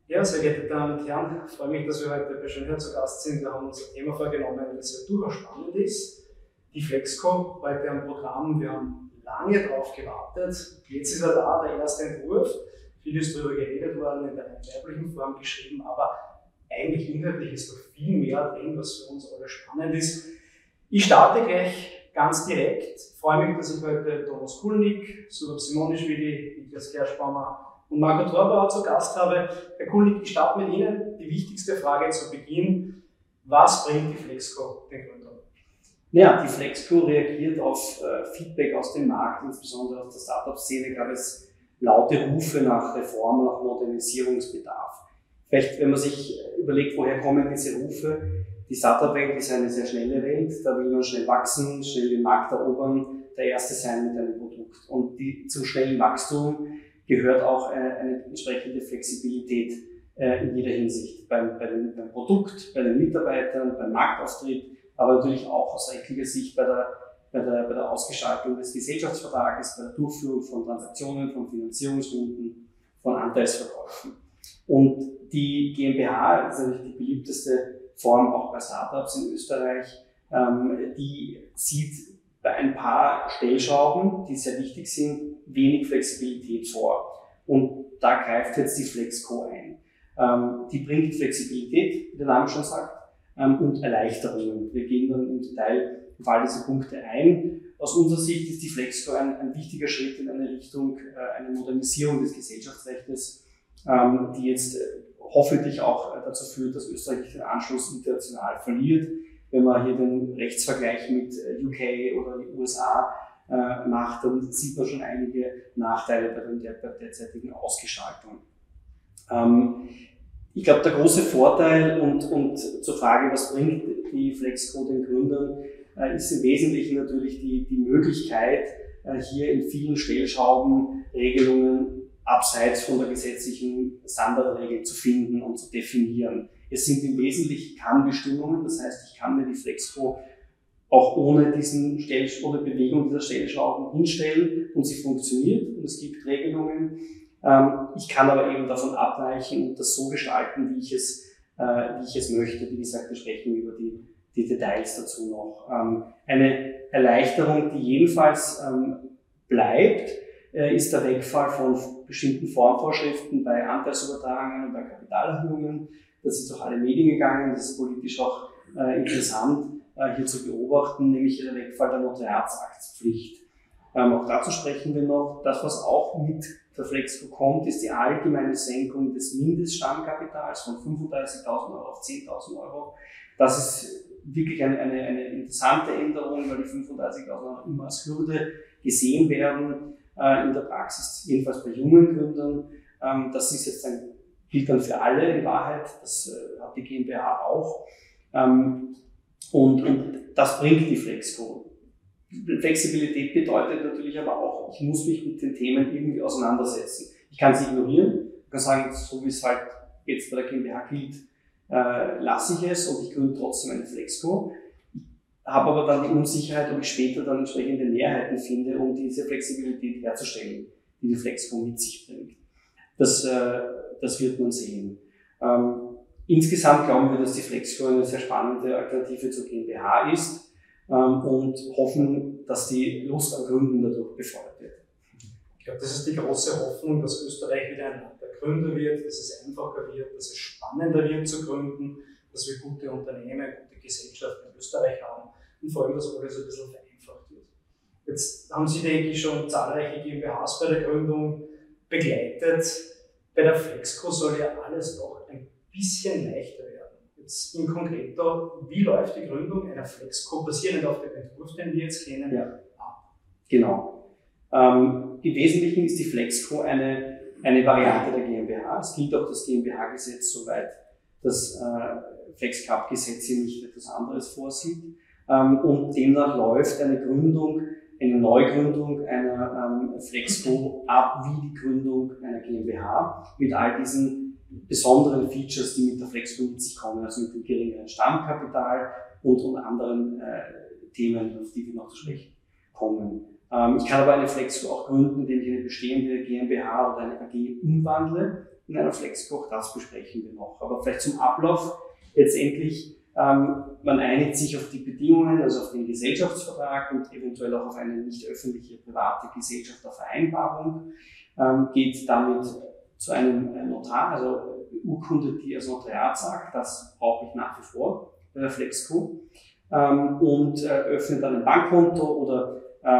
Ja, sehr geehrte Damen und Herren, ich freue mich, dass wir heute bei Schönheit zu Gast sind. Wir haben unser Thema vorgenommen, das ja durchaus spannend ist. Die Flexco, heute am Programm. Wir haben lange darauf gewartet. Jetzt ist er da, der erste Entwurf. Viel ist darüber geredet worden, in der weiblichen Form geschrieben, aber eigentlich inhaltlich ist noch viel mehr drin, was für uns alle spannend ist. Ich starte gleich ganz direkt. Ich freue mich, dass ich heute Thomas Kulnig, Surab Simonischwili, Niklas Kerschbaumer und Marco Thorbauer zu Gast habe. Herr Kulnig, ich starte mit Ihnen. Die wichtigste Frage zu Beginn: Was bringt die Flexco den Gründern? Ja, die Flexco reagiert auf Feedback aus dem Markt, insbesondere aus der Startup-Szene gab es laute Rufe nach Reform, nach Modernisierungsbedarf. Vielleicht, wenn man sich überlegt, woher kommen diese Rufe, die Startup-Welt ist eine sehr schnelle Welt, da will man schnell wachsen, schnell den Markt erobern, der Erste sein mit einem Produkt. Und zum schnellen Wachstum gehört auch eine entsprechende Flexibilität in jeder Hinsicht. Beim Produkt, bei den Mitarbeitern, beim Marktauftritt, aber natürlich auch aus rechtlicher Sicht bei der Ausgestaltung des Gesellschaftsvertrages, bei der Durchführung von Transaktionen, von Finanzierungsrunden, von Anteilsverkäufen. Und die GmbH ist natürlich die beliebteste Form auch bei Startups in Österreich. Die sieht bei ein paar Stellschrauben, die sehr wichtig sind, wenig Flexibilität vor. Und da greift jetzt die Flexco ein. Die bringt Flexibilität, wie der Name schon sagt, und Erleichterungen. Wir gehen dann im Detail auf all diese Punkte ein. Aus unserer Sicht ist die Flexco ein wichtiger Schritt in eine Richtung, eine Modernisierung des Gesellschaftsrechts, die jetzt hoffentlich auch dazu führt, dass Österreich den Anschluss international verliert. Wenn man hier den Rechtsvergleich mit UK oder den USA macht, dann sieht man schon einige Nachteile bei der derzeitigen Ausgestaltung. Ich glaube, der große Vorteil und zur Frage, was bringt die Flexco den Gründern, ist im Wesentlichen natürlich die Möglichkeit, hier in vielen Stellschrauben Regelungen abseits von der gesetzlichen Standardregel zu finden und zu definieren. Es sind im Wesentlichen Kann-Bestimmungen, das heißt, ich kann mir die Flexco auch ohne Bewegung dieser Stellschrauben hinstellen und sie funktioniert und es gibt Regelungen. Ich kann aber eben davon abweichen und das so gestalten, wie ich es möchte. Wie gesagt, wir sprechen über die Details dazu noch. Eine Erleichterung, die jedenfalls bleibt, ist der Wegfall von bestimmten Formvorschriften bei Anteilsübertragungen und bei Kapitalerhöhungen. Das ist durch alle Medien gegangen, das ist politisch auch interessant hier zu beobachten, nämlich der Wegfall der Notariatsaktspflicht. Auch dazu sprechen wir noch. Das, was auch mit der Flexco kommt, ist die allgemeine Senkung des Mindeststammkapitals von 35.000 Euro auf 10.000 Euro. Das ist wirklich eine interessante Änderung, weil die 35.000 Euro immer als Hürde gesehen werden in der Praxis, jedenfalls bei jungen Gründern. Das ist jetzt gilt dann für alle in Wahrheit, das hat die GmbH auch. Und das bringt die Flexco. Flexibilität bedeutet natürlich aber auch, ich muss mich mit den Themen irgendwie auseinandersetzen. Ich kann sie ignorieren, ich kann sagen, so wie es halt jetzt bei der GmbH gilt, lasse ich es und ich gründe trotzdem eine Flexco. Habe aber dann die Unsicherheit, ob ich später dann entsprechende Mehrheiten finde, um diese Flexibilität herzustellen, die die Flexco mit sich bringt. Das wird man sehen. Insgesamt glauben wir, dass die Flexco eine sehr spannende Alternative zur GmbH ist und hoffen, dass die Lust am Gründen dadurch befeuert wird. Ich glaube, das ist die große Hoffnung, dass Österreich wieder ein Land der Gründer wird, dass es einfacher wird, dass es spannender wird zu gründen, dass wir gute Unternehmen, gute Gesellschaften in Österreich haben und vor allem, dass alles ein bisschen vereinfacht wird. Jetzt haben Sie, denke ich, schon zahlreiche GmbHs bei der Gründung begleitet. Bei der Flexco soll ja alles doch ein bisschen leichter werden. Jetzt im Konkreto, wie läuft die Gründung einer Flexco basierend auf dem Entwurf, den wir jetzt kennen, ab? Genau. Im Wesentlichen ist die Flexco eine Variante der GmbH. Es gilt auch das GmbH-Gesetz, soweit das Flex-Cap-Gesetz hier nicht etwas anderes vorsieht. Und demnach läuft eine Neugründung einer Flexco ab wie die Gründung einer GmbH mit all diesen besonderen Features, die mit der Flexco mit sich kommen, also mit dem geringeren Stammkapital und anderen Themen, auf die wir noch zu sprechen kommen. Ich kann aber eine Flexco auch gründen, indem ich eine bestehende GmbH oder eine AG umwandle in einer Flexco, auch das besprechen wir noch. Aber vielleicht zum Ablauf letztendlich, man einigt sich auf die Bedingungen, also auf den Gesellschaftsvertrag und eventuell auch auf eine nicht öffentliche private Gesellschaftervereinbarung, geht damit zu einem Notar, also beurkundet die als Notariatsakt, das brauche ich nach wie vor bei der Flexco, und öffnet dann ein Bankkonto oder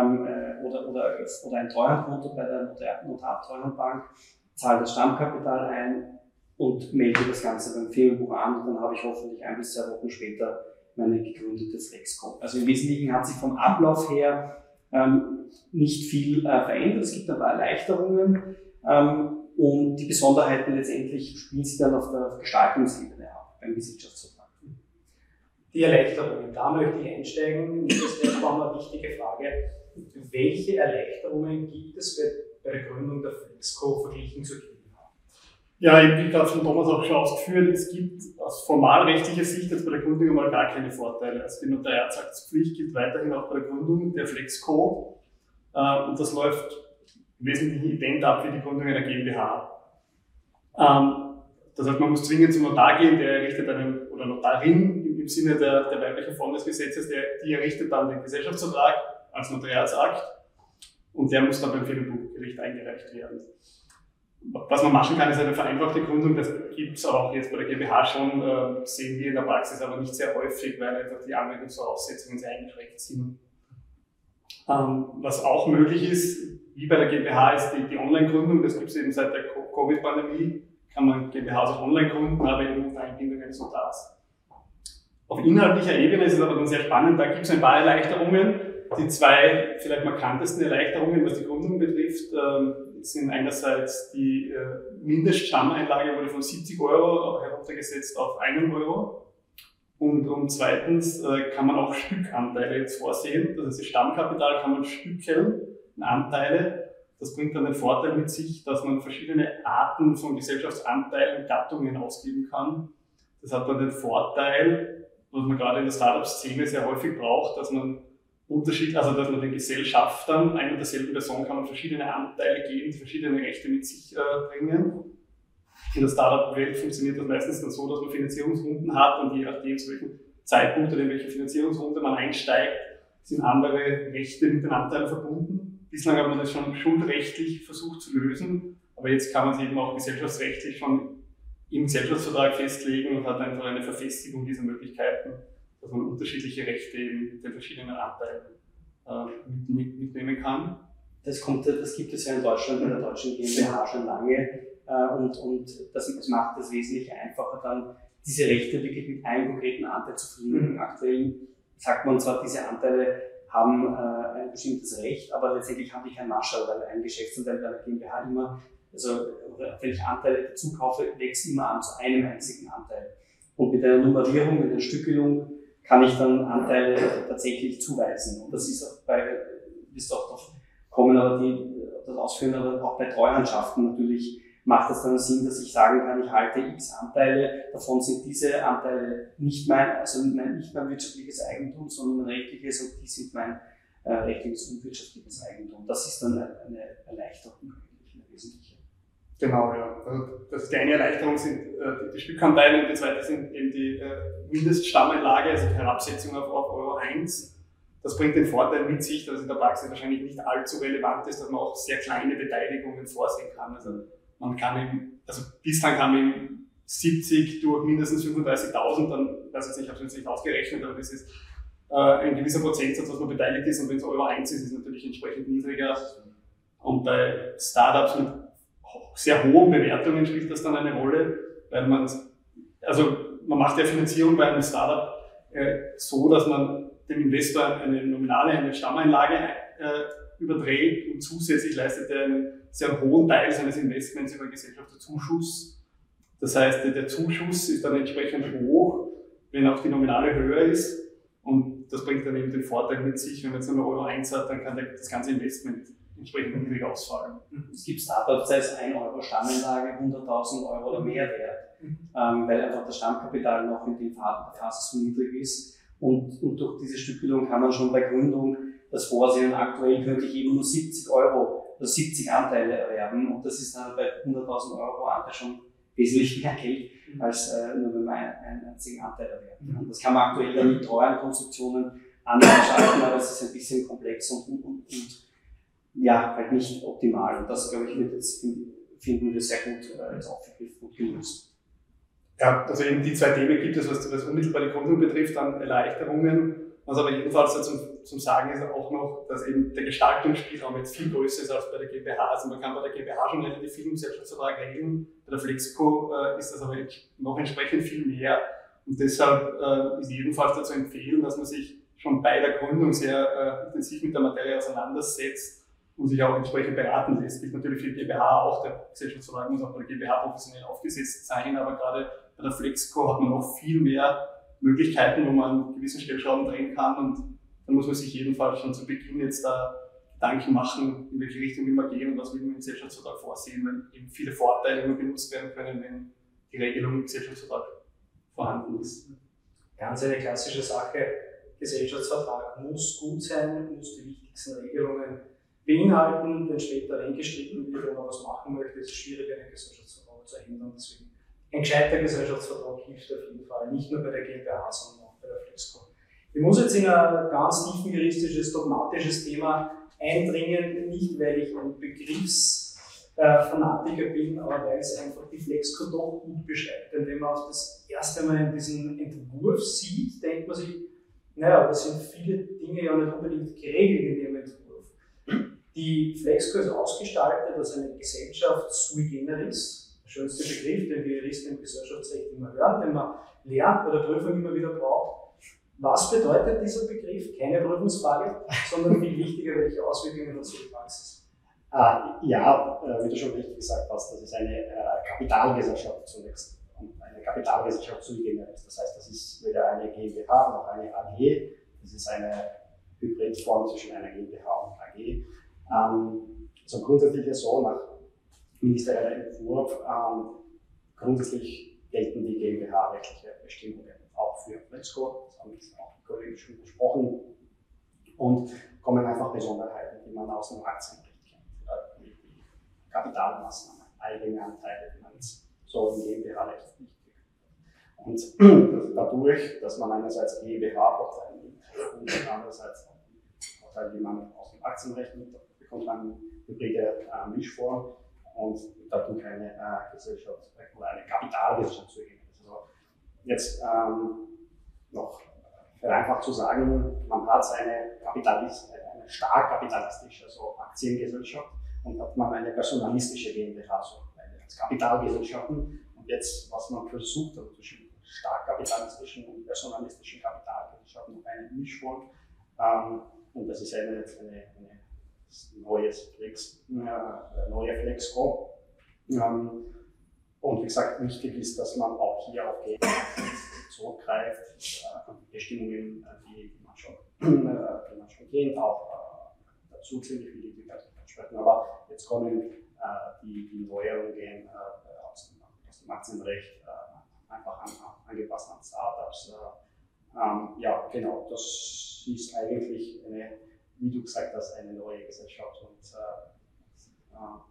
ein Treuhandkonto bei der Notar-Treuhandbank, zahlt das Stammkapital ein und melde das Ganze beim Firmenbuch an, und dann habe ich hoffentlich 1 bis 2 Wochen später meine gegründete Flexco. Also im Wesentlichen hat sich vom Ablauf her nicht viel verändert. Es gibt ein paar Erleichterungen, und die Besonderheiten letztendlich spielen sich dann auf der Gestaltungsebene ab beim Gesellschaftsvertrag. Die Erleichterungen, da möchte ich einsteigen. Das ist erstmal eine wichtige Frage. Welche Erleichterungen gibt es bei der Gründung der Flexco verglichen zur GmbH? Ja, wie gerade von Thomas auch schon ausgeführt, es gibt aus formalrechtlicher Sicht jetzt bei der Gründung einmal gar keine Vorteile. Also die Notariatsaktspflicht gilt weiterhin auch bei der Gründung der Flexco, und das läuft im Wesentlichen ident ab wie die Gründung einer GmbH. Das heißt, man muss zwingend zum Notar gehen, der errichtet einen, oder Notarin im Sinne der weiblichen Form des Gesetzes, die errichtet dann den Gesellschaftsvertrag als Notariatsakt, und der muss dann beim Firmenbuchgericht eingereicht werden. Was man machen kann, ist eine vereinfachte Gründung. Das gibt es auch jetzt bei der GmbH schon, sehen wir in der Praxis aber nicht sehr häufig, weil einfach die Anwendungsvoraussetzungen sehr eingeschränkt sind. Was auch möglich ist, wie bei der GmbH, ist die Online-Gründung. Das gibt es eben seit der Covid-Pandemie. Kann man GmbH also online gründen, aber eben unter Einbindung eines Notars. Auf inhaltlicher Ebene ist es aber dann sehr spannend. Da gibt es ein paar Erleichterungen. Die 2 vielleicht markantesten Erleichterungen, was die Gründung betrifft, sind einerseits die Mindeststammeinlage wurde von 70 € heruntergesetzt auf 1 €. Und zweitens kann man auch Stückanteile jetzt vorsehen. Das heißt, das Stammkapital kann man stückeln in Anteile. Das bringt dann den Vorteil mit sich, dass man verschiedene Arten von Gesellschaftsanteilen, Gattungen ausgeben kann. Das hat dann den Vorteil, was man gerade in der Startup-Szene sehr häufig braucht, dass man dass man den Gesellschaftern, einer und derselben Person, kann man verschiedene Anteile geben, die verschiedene Rechte mit sich bringen. In der Startup-Welt funktioniert das meistens dann so, dass man Finanzierungsrunden hat, und je nachdem, zu welchem Zeitpunkt oder in welche Finanzierungsrunde man einsteigt, sind andere Rechte mit den Anteilen verbunden. Bislang hat man das schon schuldrechtlich versucht zu lösen, aber jetzt kann man es eben auch gesellschaftsrechtlich schon im Gesellschaftsvertrag festlegen und hat einfach eine Verfestigung dieser Möglichkeiten, dass man unterschiedliche Rechte eben mit den verschiedenen Anteilen mitnehmen kann. Das gibt es ja in Deutschland bei der deutschen GmbH schon lange, und das macht es wesentlich einfacher, dann diese Rechte wirklich mit einem konkreten Anteil zu verlieren. Aktuell sagt man zwar, diese Anteile haben ein bestimmtes Recht, aber letztendlich haben die kein Marschall, weil ein Geschäftsanteil bei der GmbH immer, also wenn ich Anteile dazu kaufe, wächst immer an zu einem einzigen Anteil. Und mit einer Nummerierung, mit einer Stückelung kann ich dann Anteile tatsächlich zuweisen. Und das ist auch wirst auch drauf kommen, aber das ausführen, aber auch bei Treuhandschaften natürlich macht es dann Sinn, dass ich sagen kann, ich halte x Anteile, davon sind diese Anteile nicht mein wirtschaftliches Eigentum, sondern mein rechtliches, und die sind mein rechtliches und wirtschaftliches Eigentum. Das ist dann eine Erleichterung eigentlich, eine wesentliche. Genau, ja. Also die eine Erleichterung sind die Stückanteile, und die zweite sind eben die Mindeststammeinlage, also die Herabsetzung auf €1. Das bringt den Vorteil mit sich, dass es in der Praxis wahrscheinlich nicht allzu relevant ist, dass man auch sehr kleine Beteiligungen vorsehen kann. Also man kann eben, bislang kann man eben 70 durch mindestens 35.000, dann, weiß ich nicht, ich habe es jetzt nicht ausgerechnet, aber das ist ein gewisser Prozentsatz, was man beteiligt ist, und wenn es €1 ist, ist es natürlich entsprechend niedriger. Und bei Startups mit sehr hohen Bewertungen spielt das dann eine Rolle, weil man macht ja Finanzierung bei einem Startup so, dass man dem Investor eine nominale, eine Stammeinlage überträgt, und zusätzlich leistet er einen sehr hohen Teil seines Investments über Gesellschafterzuschuss. Das heißt, der Zuschuss ist dann entsprechend hoch, wenn auch die Nominale höher ist, und das bringt dann eben den Vorteil mit sich, wenn man jetzt nur €1 hat, dann kann das ganze Investment entsprechend niedrig ausfallen. Es gibt Startups, da ist 1 € Stammanlage 100.000 € oder mehr wert, weil einfach das Stammkapital noch in der Phase so niedrig ist. Und durch diese Stückelung kann man schon bei Gründung das vorsehen. Aktuell könnte ich eben nur 70 € oder 70 Anteile erwerben und das ist dann bei 100.000 € pro Anteil schon wesentlich mehr Geld, als nur wenn man einen einzigen Anteil erwerben kann. Das kann man aktuell dann mit teuren Konstruktionen anschalten, aber es ist ein bisschen komplex und ja, halt nicht optimal. Und das, glaube ich, finden wir sehr gut jetzt aufgegriffen und gelöst. Ja, also eben die zwei Themen gibt es, was unmittelbar die Gründung betrifft, dann Erleichterungen. Was aber jedenfalls zum Sagen ist auch noch, dass eben der Gestaltungsspielraum jetzt viel größer ist als bei der GmbH. Also man kann bei der GmbH schon relativ viel im Gesellschaftsvertrag regeln, bei der Flexco ist das aber noch entsprechend viel mehr. Und deshalb ist jedenfalls dazu empfehlen, dass man sich schon bei der Gründung sehr intensiv mit der Materie auseinandersetzt und sich auch entsprechend beraten lässt. Gilt natürlich für die GmbH auch, der Gesellschaftsvertrag muss auch bei der GmbH professionell aufgesetzt sein, aber gerade bei der Flexco hat man noch viel mehr Möglichkeiten, wo man an gewissen Stellschrauben drehen kann und dann muss man sich jedenfalls schon zu Beginn jetzt da Gedanken machen, in welche Richtung will man gehen und was will man im Gesellschaftsvertrag vorsehen, weil eben viele Vorteile nur genutzt werden können, wenn die Regelung im Gesellschaftsvertrag vorhanden ist. Ganz eine klassische Sache, Gesellschaftsvertrag muss gut sein, muss die wichtigsten Regelungen beinhalten, wenn später reingestritten wird, wenn man was machen möchte, ist es schwierig, einen Gesellschaftsvertrag zu ändern. Deswegen ein gescheiter Gesellschaftsvertrag hilft auf jeden Fall, nicht nur bei der GmbH, sondern auch bei der Flexco. Ich muss jetzt in ein ganz tiefenjuristisches, dogmatisches Thema eindringen, nicht weil ich ein Begriffsfanatiker bin, aber weil es einfach die Flexco doch gut beschreibt. Denn wenn man auf das erste Mal diesen Entwurf sieht, denkt man sich, naja, da sind viele Dinge ja nicht unbedingt geregelt in dem Entwurf. Die Flexco ist ausgestaltet als eine Gesellschaft sui generis, der schönste Begriff, den wir Juristen im Gesellschaftsrecht immer hören, den man lernt, bei der Prüfung immer wieder braucht. Was bedeutet dieser Begriff? Keine Prüfungsfrage, sondern viel wichtiger, welche Auswirkungen hat die Praxis? Wie du schon richtig gesagt hast, das ist eine Kapitalgesellschaft zunächst. Und eine Kapitalgesellschaft sui generis. Das heißt, das ist weder eine GmbH noch eine AG, das ist eine Hybridform zwischen einer GmbH und AG. So grundsätzlich ist so, nach ministerieller Entwurf, grundsätzlich gelten die GmbH-rechtliche Bestimmungen auch für Flexco, das haben jetzt auch die Kollegen schon besprochen, und kommen einfach Besonderheiten, die man aus dem Aktienrecht kennt, die Kapitalmaßnahmen, eigene Anteile, die man jetzt so im GmbH-Recht nicht kriegt. Und dadurch, dass man einerseits GmbH-Vorteile nimmt und andererseits auch Vorteile, die man aus dem Aktienrecht nimmt, bekommt man eine hybride Mischform und dadurch eine Gesellschaft oder eine Kapitalgesellschaft zu geben. Also jetzt noch vereinfacht zu sagen, man hat eine stark kapitalistische Aktiengesellschaft und hat man eine personalistische GmbH, als Kapitalgesellschaften. Und jetzt, was man versucht, also zwischen stark kapitalistischen und personalistischen Kapitalgesellschaften noch eine Mischform. Und das ist eine neue Flexco. Und wie gesagt, wichtig ist, dass man auch hier auf GmbH zurückgreift, Bestimmungen, die man schon kennt, auch dazu ziemlich viele Details sprechen. Aber jetzt kommen die Neuerungen aus dem Aktienrecht, einfach angepasst an Startups. Ja, genau, das ist eigentlich wie du gesagt hast, eine neue Gesellschaft. Und, ja.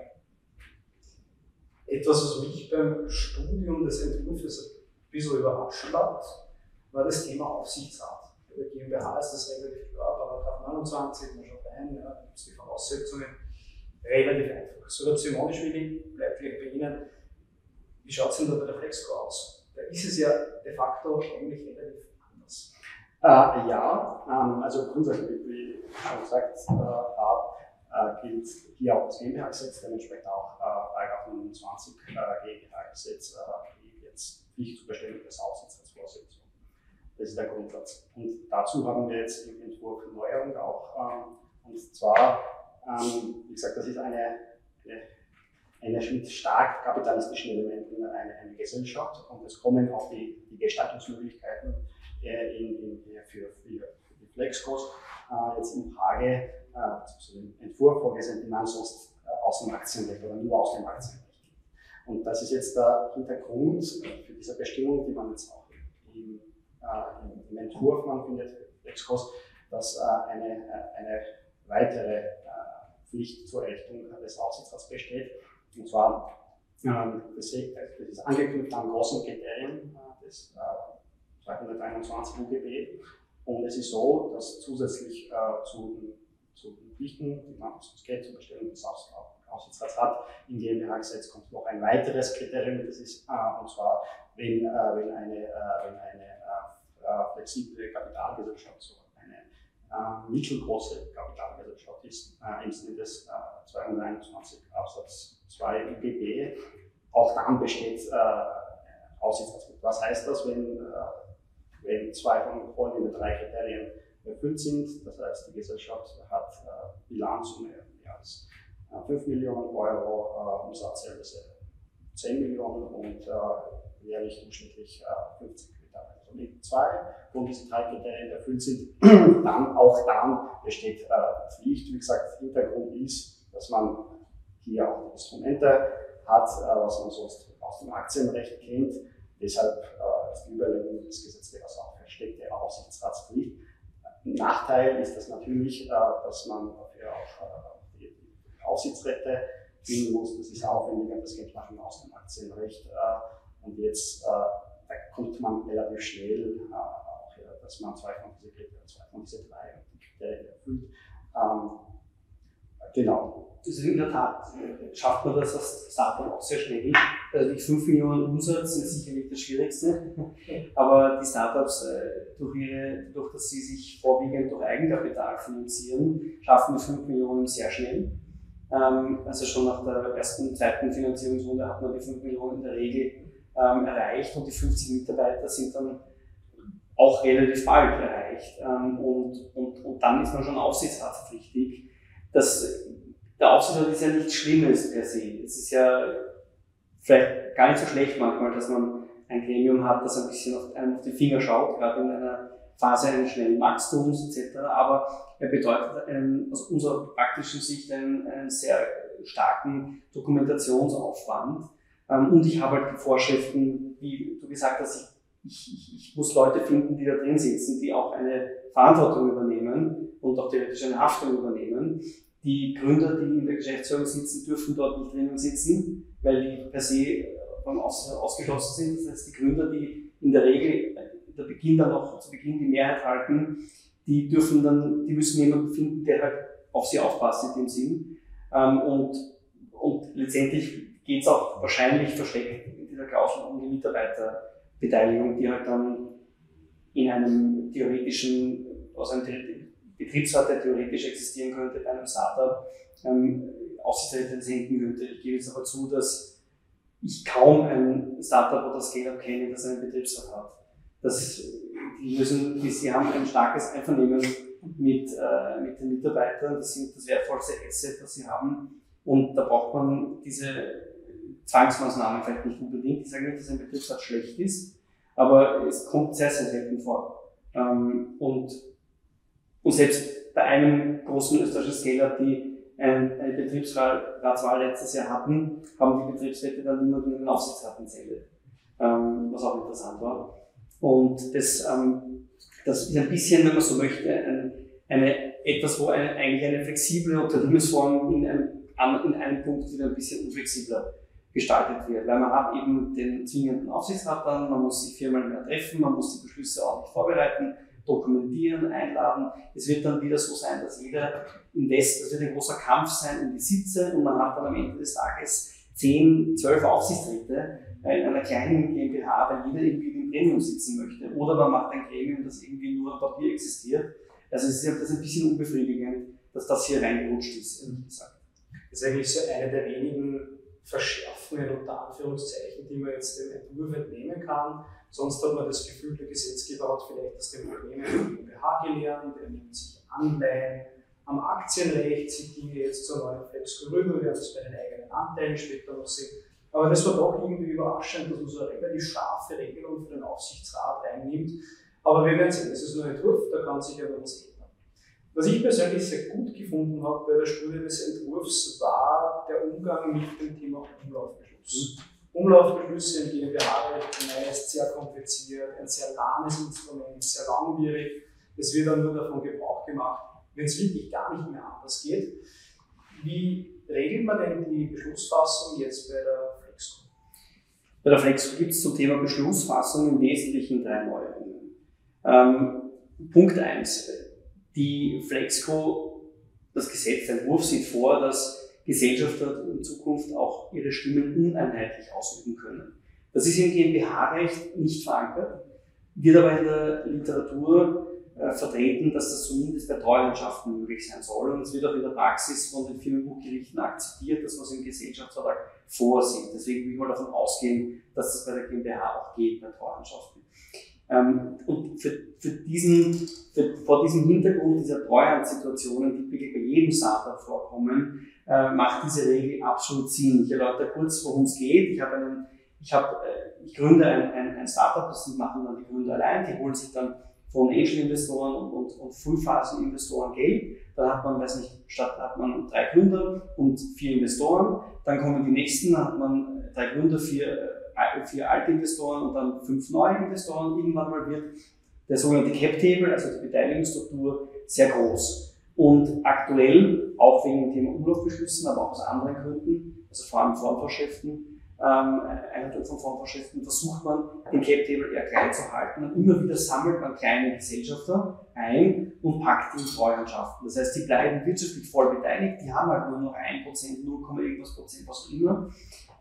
Etwas, was mich beim Studium des Entwurfs ein bisschen überrascht hat, war das Thema Aufsichtsrat. Bei der GmbH ist das relativ klar, Paragraph 29, man schaut rein, ja, da gibt es die Voraussetzungen, relativ einfach. So, Simonischwili bleibt gleich bei Ihnen. Wie schaut es denn da bei der Flexco aus? Da ist es ja de facto eigentlich relativ anders. Also grundsätzlich, wie ich schon gesagt habe, gilt hier auch das GmbH-Gesetz, dementsprechend auch § 29 GmbH-Gesetz, die jetzt Pflicht zur Bestellung des Aufsichtsratsvorsitzenden. Das ist der Grundsatz. Und dazu haben wir jetzt im Entwurf Neuerung auch, und zwar, wie gesagt, das ist eine mit stark kapitalistischen Elementen eine Gesellschaft, und es kommen auch die Gestaltungsmöglichkeiten für die Flexcos jetzt in Frage, zu dem Entwurf vorgesehen, die man sonst aus dem Aktienrecht oder nur aus dem Aktienrecht gibt. Und das ist jetzt der Hintergrund für diese Bestimmung, die man jetzt auch im Entwurf man findet für Flexcos, dass eine weitere Pflicht zur Errichtung des Aufsichtsrats besteht. Und zwar, das ist angeknüpft an großen Kriterien des 221 UGB. Und es ist so, dass zusätzlich zu den Pflichten, die man das Geld zur Bestellung des Aufsichtsrats hat, im GmbH-Gesetz kommt noch ein weiteres Kriterium, das ist, und zwar, wenn eine flexible Kapitalgesellschaft, so eine mittelgroße Kapitalgesellschaft ist, im Sinne des 221 Absatz 2 UGB, auch dann besteht Aufsichtsratspflicht. Was heißt das, wenn zwei von vorhin 3 Kriterien erfüllt sind? Das heißt, die Gesellschaft hat Bilanzsumme mehr als 5 Millionen Euro, Umsatzerlöse 10 Millionen und jährlich durchschnittlich 50 Mitarbeiter. Also wenn 2 von diesen 3 Kriterien erfüllt sind, dann besteht Pflicht. Wie gesagt, Hintergrund ist, dass man hier auch Instrumente hat, was man sonst aus dem Aktienrecht kennt. Deshalb ist die Überlegung des Gesetzgebers auch versteckte Aufsichtsratspflicht. Nachteil ist das natürlich, dass man dafür auch die Aufsichtsräte finden muss. Das ist aufwendiger, das kennt man aus dem Aktienrecht. Und jetzt da kommt man relativ schnell, auch, dass man zwei von diesen 3 Kriterien erfüllt. Genau. Also in der Tat schafft man das als Startup auch sehr schnell. Also die 5 Millionen Umsatz sind sicherlich das Schwierigste, aber die Startups, durch dass sie sich vorwiegend durch Eigenkapital finanzieren, schaffen die 5 Millionen sehr schnell. Also schon nach der ersten, zweiten Finanzierungsrunde hat man die 5 Millionen in der Regel erreicht und die 50 Mitarbeiter sind dann auch relativ bald erreicht. Und dann ist man schon aufsichtsratspflichtig. Der Aufsichtsrat ist ja nichts Schlimmes per se. Es ist ja vielleicht gar nicht so schlecht manchmal, dass man ein Gremium hat, das ein bisschen auf die Finger schaut, gerade in einer Phase eines schnellen Wachstums etc. Aber er bedeutet aus unserer praktischen Sicht einen sehr starken Dokumentationsaufwand. Und ich habe halt Vorschriften, wie du gesagt hast, ich muss Leute finden, die da drin sitzen, die auch eine Verantwortung übernehmen und auch theoretisch eine Haftung übernehmen. Die Gründer, die in der Geschäftsführung sitzen, dürfen dort nicht drinnen sitzen, weil die per se vom Aufsichtsrat ausgeschlossen sind. Das heißt, die Gründer, die in der Regel zu Beginn die Mehrheit halten, die müssen jemanden finden, der halt auf sie aufpasst in dem Sinn. Und letztendlich geht es auch wahrscheinlich versteckt in dieser Klausel um die Mitarbeiterbeteiligung, die halt dann in einem Betriebsrat, der theoretisch existieren könnte bei einem Startup, Aufsichtsräte senken könnte. Ich gebe jetzt aber zu, dass ich kaum ein Startup oder Scale-Up kenne, das einen Betriebsrat hat. Sie haben ein starkes Einvernehmen mit den Mitarbeitern, das sind das wertvollste Asset, das sie haben. Und da braucht man diese Zwangsmaßnahmen vielleicht nicht unbedingt. Ich sage nicht, dass ein Betriebsrat schlecht ist, aber es kommt sehr, sehr selten vor. Und selbst bei einem großen österreichischen Scale-Up, die eine Betriebsratswahl letztes Jahr hatten, haben die Betriebsräte dann niemanden in den Aufsichtsrat entsendet, was auch interessant war. Und das ist ein bisschen, wenn man so möchte, etwas, wo eigentlich eine flexible Unternehmensform in einem Punkt wieder ein bisschen unflexibler gestaltet wird. Weil man hat eben den zwingenden Aufsichtsrat dann, man muss sich 4-mal mehr treffen, man muss die Beschlüsse ordentlich vorbereiten, dokumentieren, einladen. Es wird dann wieder so sein, dass jeder das wird ein großer Kampf sein um die Sitze und man hat dann am Ende des Tages 10, 12 Aufsichtsräte in einer kleinen GmbH, weil jeder irgendwie im Gremium sitzen möchte. Oder man macht ein Gremium, das irgendwie nur am Papier existiert. Also es ist das ein bisschen unbefriedigend, dass das hier reingerutscht ist, ehrlich gesagt. Das ist eigentlich so eine der wenigen Verschärfungen unter Anführungszeichen, die man jetzt dem Entwurf entnehmen kann. Sonst hat man das Gefühl, der Gesetzgeber hat vielleicht aus dem Unternehmen der GmbH gelernt, er nimmt sich Anleihen am Aktienrecht, zieht Dinge jetzt zur neuen Flexco rüber, wir werden es bei den eigenen Anteilen später noch sehen. Aber das war doch irgendwie überraschend, dass man so eine relativ scharfe Regelung für den Aufsichtsrat reinnimmt. Aber wir werden sehen, das ist nur ein Entwurf, da kann sich ja noch was ändern. Was ich persönlich sehr gut gefunden habe bei der Studie des Entwurfs, war der Umgang mit dem Thema Umlaufbeschluss. Umlaufbeschlüsse im GmbH-Recht meist sehr kompliziert, ein sehr lahmes Instrument, sehr langwierig. Es wird dann nur davon Gebrauch gemacht, wenn es wirklich gar nicht mehr anders geht. Wie regelt man denn die Beschlussfassung jetzt bei der Flexco? Bei der Flexco gibt es zum Thema Beschlussfassung im Wesentlichen 3 Neuerungen. Punkt 1. Die Flexco, das Gesetzentwurf sieht vor, dass Gesellschafter in Zukunft auch ihre Stimmen uneinheitlich ausüben können. Das ist im GmbH-Recht nicht verankert, wird aber in der Literatur vertreten, dass das zumindest bei Treuhandschaften möglich sein soll. Und es wird auch in der Praxis von den Firmenbuchgerichten akzeptiert, dass man es im Gesellschaftsvertrag vorsieht. Deswegen will ich mal davon ausgehen, dass das bei der GmbH auch geht, bei Treuhandschaften. Und vor diesem Hintergrund dieser Treuhandsituationen, die wirklich bei jedem Startup vorkommen, macht diese Regel absolut Sinn. Ich erläutere kurz, worum es geht. Ich gründe ein Startup, das machen dann die Gründer allein, die holen sich dann von Angel-Investoren und Frühphasen-Investoren Geld. Dann hat man, hat man 3 Gründer und 4 Investoren. Dann kommen die nächsten, dann hat man 3 Gründer, 4 alte Investoren und dann 5 neue Investoren. Irgendwann mal wird der sogenannte Cap-Table, also die Beteiligungsstruktur, sehr groß. Und aktuell, auch wegen dem Thema Umlaufbeschlüssen, aber auch aus anderen Gründen, also vor allem Formvorschriften, Einhaltung von Formvorschriften, versucht man, den Cap-Table eher klein zu halten. Und immer wieder sammelt man kleine Gesellschafter ein und packt die in Treuhandschaften. Das heißt, die bleiben wirtschaftlich voll beteiligt, die haben halt nur noch 1%, 0, irgendwas Prozent, was auch immer.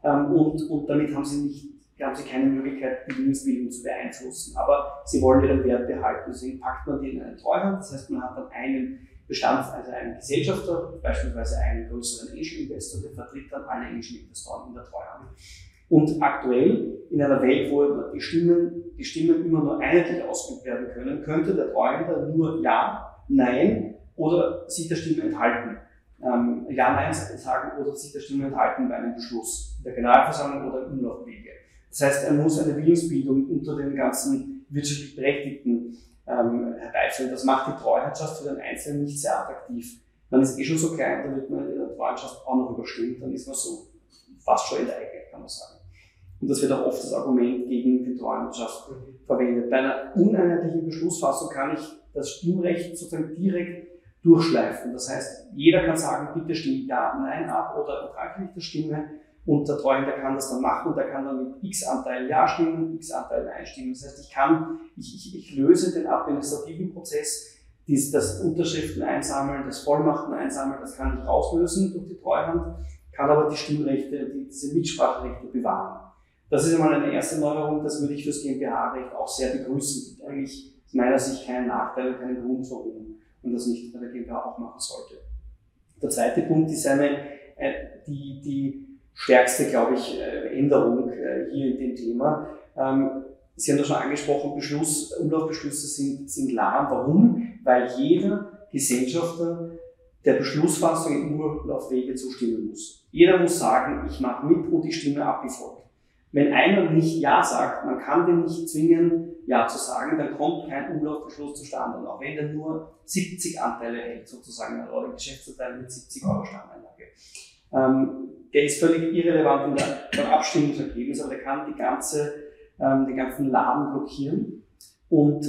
Und damit haben sie keine Möglichkeit, die Willensbildung zu beeinflussen. Aber sie wollen ihren Wert behalten. Deswegen packt man die in eine Treuhand. Das heißt, man hat dann einen einen Gesellschafter, beispielsweise einen größeren Angel-Investor, der vertritt dann alle Angel-Investoren in der Treuhand. Und aktuell, in einer Welt, wo die Stimmen immer nur einheitlich ausgeübt werden können, könnte der Treuhänder nur Ja, Nein oder sich der Stimme enthalten. Ja, Nein sagen oder sich der Stimme enthalten bei einem Beschluss in der Generalversammlung oder im Umlaufwege. Das heißt, er muss eine Willensbildung unter den ganzen wirtschaftlich Berechtigten herbeiführen. Das macht die Treuhandschaft für den Einzelnen nicht sehr attraktiv. Man ist schon so klein, dann wird man in der Treuhandschaft auch noch überstimmt, dann ist man so fast schon enteignet, kann man sagen. Und das wird auch oft das Argument gegen die Treuhandschaft verwendet. Bei einer uneinheitlichen Beschlussfassung kann ich das Stimmrecht sozusagen direkt durchschleifen. Das heißt, jeder kann sagen, bitte stimme Ja, Nein ab oder enthalte mich der Stimme. Und der Treuhänder kann das dann machen und der kann dann mit x Anteil Ja stimmen, x Anteil Nein stimmen. Das heißt, ich löse den administrativen Prozess, das Unterschriften einsammeln, das Vollmachten einsammeln, das kann ich rauslösen durch die Treuhand, kann aber die Stimmrechte, diese Mitspracherechte bewahren. Das ist einmal eine erste Neuerung, das würde ich fürs GmbH-Recht auch sehr begrüßen. Es gibt eigentlich aus meiner Sicht keinen Nachteil und keinen Grund, warum man das nicht bei der GmbH auch machen sollte. Der zweite Punkt ist die stärkste, glaube ich, Änderung hier in dem Thema. Sie haben das schon angesprochen, Umlaufbeschlüsse sind lahm. Warum? Weil jeder Gesellschafter der Beschlussfassung im Umlaufwege zustimmen muss. Jeder muss sagen, ich mache mit und ich stimme ab wie folgt. Wenn einer nicht Ja sagt, man kann den nicht zwingen, Ja zu sagen, dann kommt kein Umlaufbeschluss zustande. Und auch wenn der nur 70 Anteile hält, sozusagen, oder ein Geschäftsanteil mit 70 € Stammeinlage, der ist völlig irrelevant beim Abstimmungsergebnis, aber der kann den ganzen Laden blockieren. Und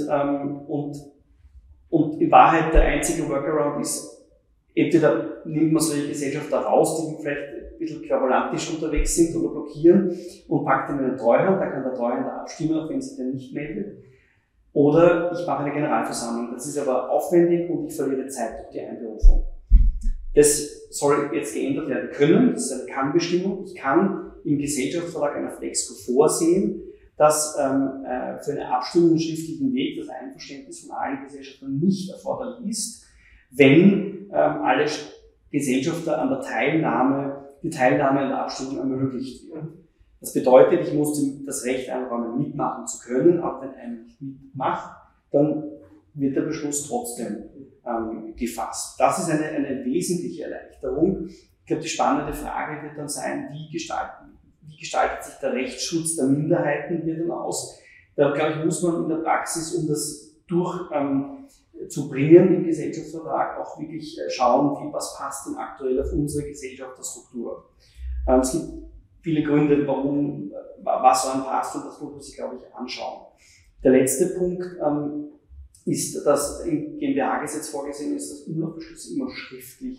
in Wahrheit der einzige Workaround ist, entweder nimmt man solche Gesellschaften raus, die vielleicht ein bisschen querulantisch unterwegs sind oder blockieren und packt ihn in eine Treuhand, da kann der Treuhänder abstimmen, auch wenn sich der nicht meldet. Oder ich mache eine Generalversammlung. Das ist aber aufwendig und ich verliere Zeit durch die Einberufung. Das soll jetzt geändert werden können, das ist eine Kann-Bestimmung. Ich kann im Gesellschaftsvertrag einer Flexco vorsehen, dass für eine Abstimmung im schriftlichen Weg das Einverständnis von allen Gesellschaftern nicht erforderlich ist, wenn alle Gesellschafter an die Teilnahme an der Abstimmung ermöglicht wird. Das bedeutet, ich muss das Recht einräumen, mitmachen zu können, aber wenn einer nicht mitmacht, dann wird der Beschluss trotzdem gefasst. Das ist eine wesentliche Erleichterung. Ich glaube, die spannende Frage wird dann sein, wie gestaltet sich der Rechtsschutz der Minderheiten hier dann aus? Da, glaube ich, muss man in der Praxis, um das durchzubringen im Gesellschaftsvertrag, auch wirklich schauen, was passt denn aktuell auf unsere Gesellschaftsstruktur. Es gibt viele Gründe, was so passt, und das muss man sich, glaube ich, anschauen. Der letzte Punkt ist, dass im GmbH-Gesetz vorgesehen ist, dass Umlaufbeschlüsse immer schriftlich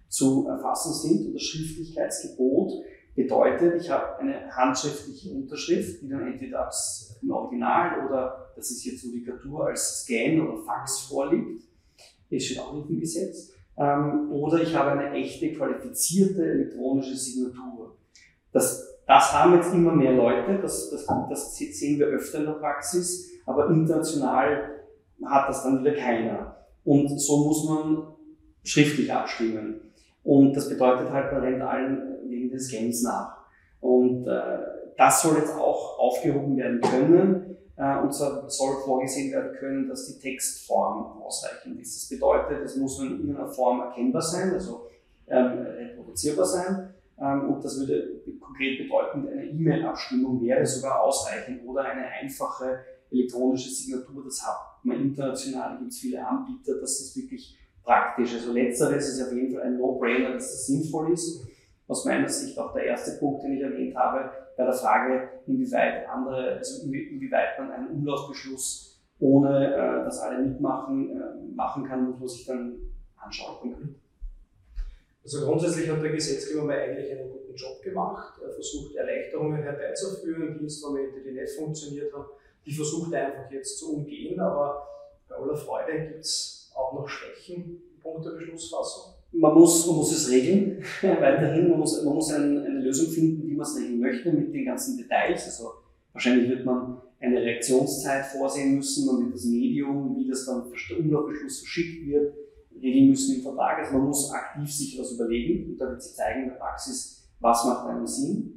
zu erfassen sind. Und das Schriftlichkeitsgebot bedeutet, ich habe eine handschriftliche Unterschrift, die dann entweder im Original oder, das ist jetzt Judikatur, als Scan oder Fax vorliegt. Das steht auch nicht im Gesetz. Oder ich habe eine echte, qualifizierte elektronische Signatur. Das haben jetzt immer mehr Leute, das sehen wir öfter in der Praxis, aber international hat das dann wieder keiner. Und so muss man schriftlich abstimmen. Und das bedeutet halt, man rennt allen wegen des Scans nach. Und das soll jetzt auch aufgehoben werden können. Und zwar soll vorgesehen werden können, dass die Textform ausreichend ist. Das bedeutet, es muss in irgendeiner Form erkennbar sein, also reproduzierbar sein. Und das würde konkret bedeuten, eine E-Mail-Abstimmung wäre sogar ausreichend oder eine einfache elektronische Signatur. Das hat man international, da gibt es viele Anbieter, das ist wirklich praktisch. Also letzteres ist auf jeden Fall ein No-Brainer, dass das sinnvoll ist. Aus meiner Sicht auch der erste Punkt, den ich erwähnt habe, bei der Frage, inwieweit man einen Umlaufbeschluss, ohne dass alle mitmachen, machen kann, muss man sich dann anschauen. Also grundsätzlich hat der Gesetzgeber mal eigentlich einen guten Job gemacht. Er versucht, Erleichterungen herbeizuführen, die Instrumente, die nicht funktioniert haben, die versucht er einfach jetzt zu umgehen, aber bei aller Freude gibt es auch noch Schwächen im Punkt der Beschlussfassung. Man muss es regeln, weiterhin. Man muss eine Lösung finden, wie man es regeln möchte, mit den ganzen Details. Also wahrscheinlich wird man eine Reaktionszeit vorsehen müssen, man wird das Medium, wie das dann der Umlaufbeschluss verschickt wird, regeln müssen im Vertrag. Also man muss aktiv sich was überlegen und da wird sich zeigen in der Praxis, was macht einen Sinn.